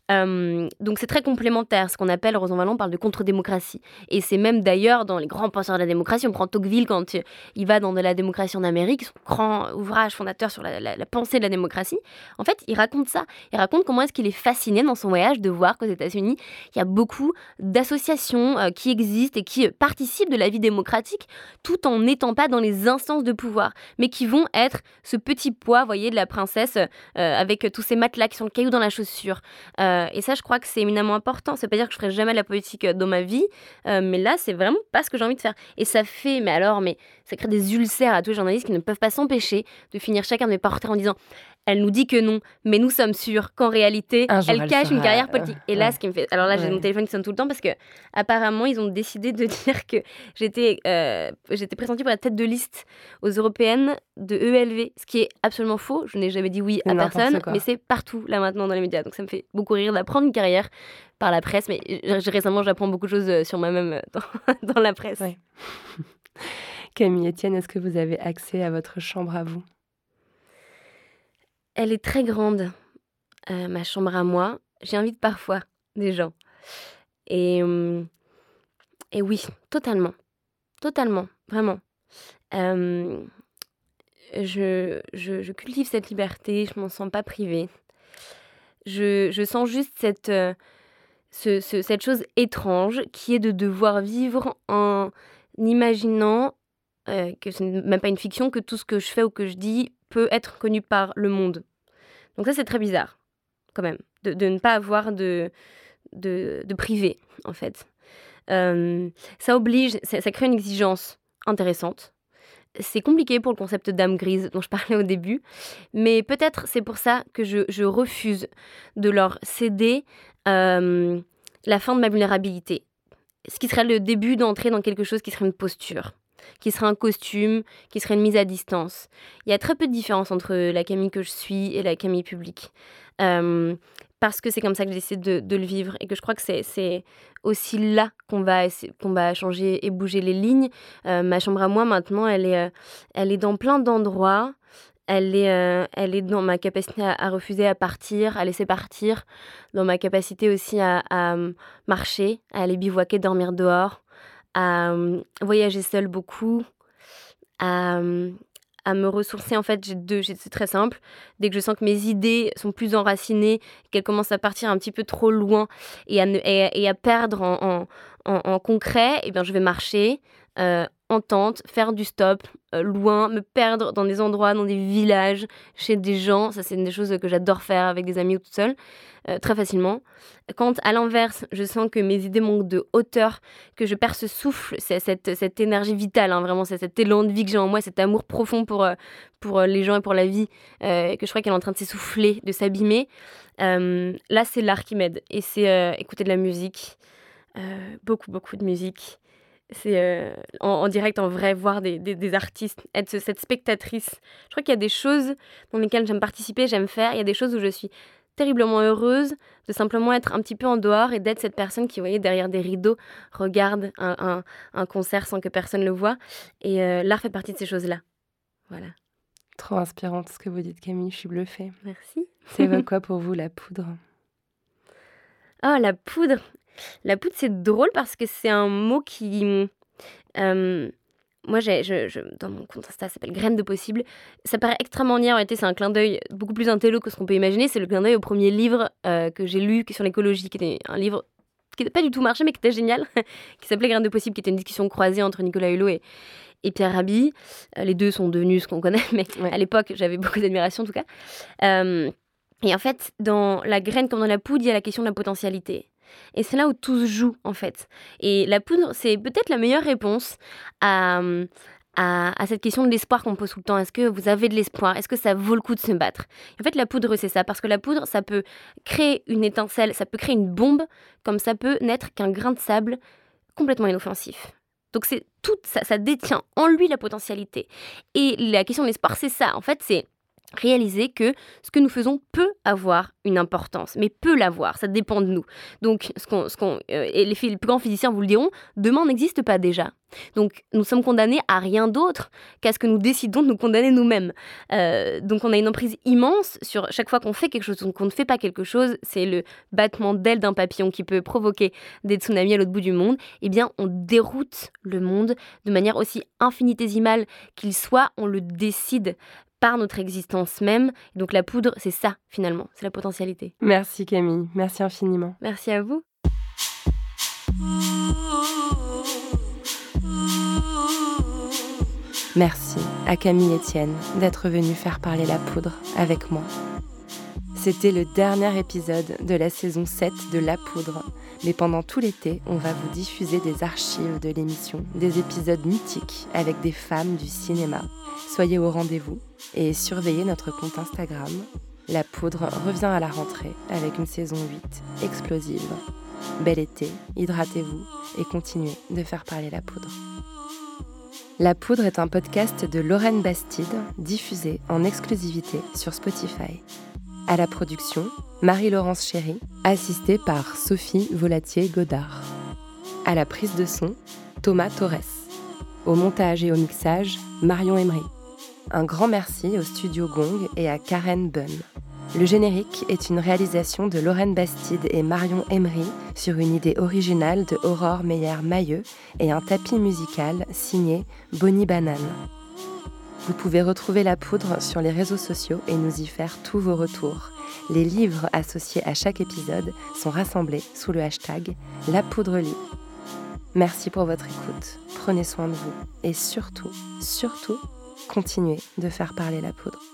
M: Donc c'est très complémentaire, ce qu'on appelle, Rosan Vallon parle de contre-démocratie. Et c'est même d'ailleurs dans les grands penseurs de la démocratie, on prend Tocqueville quand il va dans De la démocratie en Amérique, son grand ouvrage fondateur sur la pensée de la démocratie. En fait, il raconte ça. Il raconte comment est-ce qu'il est fasciné dans son voyage de voir qu'aux États-Unis, il y a beaucoup d'associations qui existent et qui participent de la vie démocratique tout en n'étant pas dans les instances de pouvoir, mais qui vont être ce petit poids, vous voyez, de la princesse avec tous ces matelas qui sont le caillou dans la chaussure. Et ça, je crois que c'est éminemment important. Ça veut pas dire que je ferai jamais de la politique dans ma vie, mais là, c'est vraiment pas ce que j'ai envie de faire. Et ça fait, mais ça crée des ulcères à tous les journalistes qui ne peuvent pas s'empêcher de finir chacun de mes portraits en disant « Elle nous dit que non, mais nous sommes sûrs qu'en réalité, elle cache une carrière politique. » Et là, ce qui me fait... Alors là, j'ai mon téléphone qui sonne tout le temps parce que apparemment, ils ont décidé de dire que j'étais pressentie pour la tête de liste aux européennes de ELV, ce qui est absolument faux. Je n'ai jamais dit oui à personne, mais c'est partout là maintenant dans les médias. Donc ça me fait beaucoup rire d'apprendre une carrière par la presse, mais récemment, j'apprends beaucoup de choses sur moi-même dans la presse.
F: Ouais. Camille Etienne, est-ce que vous avez accès à votre chambre à vous ?
M: Elle est très grande, ma chambre à moi. J'invite parfois des gens. Et oui, totalement, vraiment. Je cultive cette liberté, je m'en sens pas privée. Je sens juste cette chose étrange qui est de devoir vivre en imaginant que ce n'est même pas une fiction, que tout ce que je fais ou que je dis peut être connu par le monde. Donc ça, c'est très bizarre, quand même, de ne pas avoir de privé, en fait. Ça oblige, ça crée une exigence intéressante. C'est compliqué pour le concept d'âme grise dont je parlais au début, mais peut-être c'est pour ça que je refuse de leur céder la fin de ma vulnérabilité. Ce qui serait le début d'entrer dans quelque chose qui serait une posture, qui serait un costume, qui serait une mise à distance. Il y a très peu de différence entre la Camille que je suis et la Camille publique. Parce que c'est comme ça que j'essaie de le vivre et que je crois que c'est aussi là qu'on va changer et bouger les lignes. Ma chambre à moi, maintenant, elle est dans plein d'endroits. Elle est dans ma capacité à refuser, à partir, à laisser partir, dans ma capacité aussi à marcher, à aller bivouaquer, dormir dehors, à voyager seule beaucoup, à me ressourcer. En fait, c'est très simple. Dès que je sens que mes idées sont plus enracinées, qu'elles commencent à partir un petit peu trop loin et à perdre en concret, eh bien, je vais marcher en tente, faire du stop, loin, me perdre dans des endroits, dans des villages, chez des gens. Ça, c'est une des choses que j'adore faire avec des amis ou toute seule, très facilement. Quand, à l'inverse, je sens que mes idées manquent de hauteur, que je perds ce souffle, cette énergie vitale, vraiment, c'est cet élan de vie que j'ai en moi, cet amour profond pour les gens et pour la vie, que je crois qu'elle est en train de s'essouffler, de s'abîmer. Là, c'est l'art qui m'aide. Et c'est écouter de la musique, beaucoup de musique. C'est en direct, en vrai, voir des artistes, être cette spectatrice. Je crois qu'il y a des choses dans lesquelles j'aime participer, j'aime faire. Il y a des choses où je suis terriblement heureuse de simplement être un petit peu en dehors et d'être cette personne qui, vous voyez, derrière des rideaux, regarde un concert sans que personne le voie. Et l'art fait partie de ces choses-là. Voilà.
F: Trop inspirante ce que vous dites, Camille. Je suis bluffée.
M: Merci.
F: Ça évoque quoi pour vous, la poudre ?
M: Oh, la poudre. La poudre, c'est drôle parce que c'est un mot qui... moi, dans mon compte Insta, ça s'appelle Graines de possible. Ça paraît extrêmement niais. En réalité, c'est un clin d'œil beaucoup plus intello que ce qu'on peut imaginer. C'est le clin d'œil au premier livre que j'ai lu sur l'écologie, qui était un livre qui n'était pas du tout marché, mais qui était génial, qui s'appelait Graines de possible, qui était une discussion croisée entre Nicolas Hulot et Pierre Rabhi. Les deux sont devenus ce qu'on connaît, mais à l'époque, j'avais beaucoup d'admiration en tout cas. Et en fait, dans la graine comme dans la poudre, il y a la question de la potentialité. Et c'est là où tout se joue, en fait. Et la poudre, c'est peut-être la meilleure réponse à cette question de l'espoir qu'on me pose tout le temps. Est-ce que vous avez de l'espoir ? Est-ce que ça vaut le coup de se battre ? En fait, la poudre, c'est ça. Parce que la poudre, ça peut créer une étincelle, ça peut créer une bombe, comme ça peut n'être qu'un grain de sable complètement inoffensif. Donc, c'est tout ça détient en lui la potentialité. Et la question de l'espoir, c'est ça. En fait, c'est réaliser que ce que nous faisons peut avoir une importance, mais peut l'avoir, ça dépend de nous. Donc, et les plus grands physiciens vous le diront, demain n'existe pas déjà. Donc, nous sommes condamnés à rien d'autre qu'à ce que nous décidons de nous condamner nous-mêmes. Donc, on a une emprise immense sur chaque fois qu'on fait quelque chose ou qu'on ne fait pas quelque chose. C'est le battement d'ailes d'un papillon qui peut provoquer des tsunamis à l'autre bout du monde. Eh bien, on déroute le monde de manière aussi infinitésimale qu'il soit. On le décide par notre existence même. Donc la poudre, c'est ça, finalement. C'est la potentialité.
F: Merci Camille. Merci infiniment.
M: Merci à vous.
F: Merci à Camille Etienne d'être venue faire parler la poudre avec moi. C'était le dernier épisode de la saison 7 de La Poudre. Mais pendant tout l'été, on va vous diffuser des archives de l'émission, des épisodes mythiques avec des femmes du cinéma. Soyez au rendez-vous et surveillez notre compte Instagram. La Poudre revient à la rentrée avec une saison 8 explosive. Bel été, hydratez-vous et continuez de faire parler la poudre. La Poudre est un podcast de Lorraine Bastide, diffusé en exclusivité sur Spotify. À la production, Marie-Laurence Chéry, assistée par Sophie Volatier-Godard. À la prise de son, Thomas Torres. Au montage et au mixage, Marion Emery. Un grand merci au studio Gong et à Karen Bunn. Le générique est une réalisation de Lorraine Bastide et Marion Emery sur une idée originale de Aurore Meyer-Mailleux et un tapis musical signé Bonnie Banane. Vous pouvez retrouver La Poudre sur les réseaux sociaux et nous y faire tous vos retours. Les livres associés à chaque épisode sont rassemblés sous le hashtag La Poudre lit. Merci pour votre écoute, prenez soin de vous et surtout, continuez de faire parler la poudre.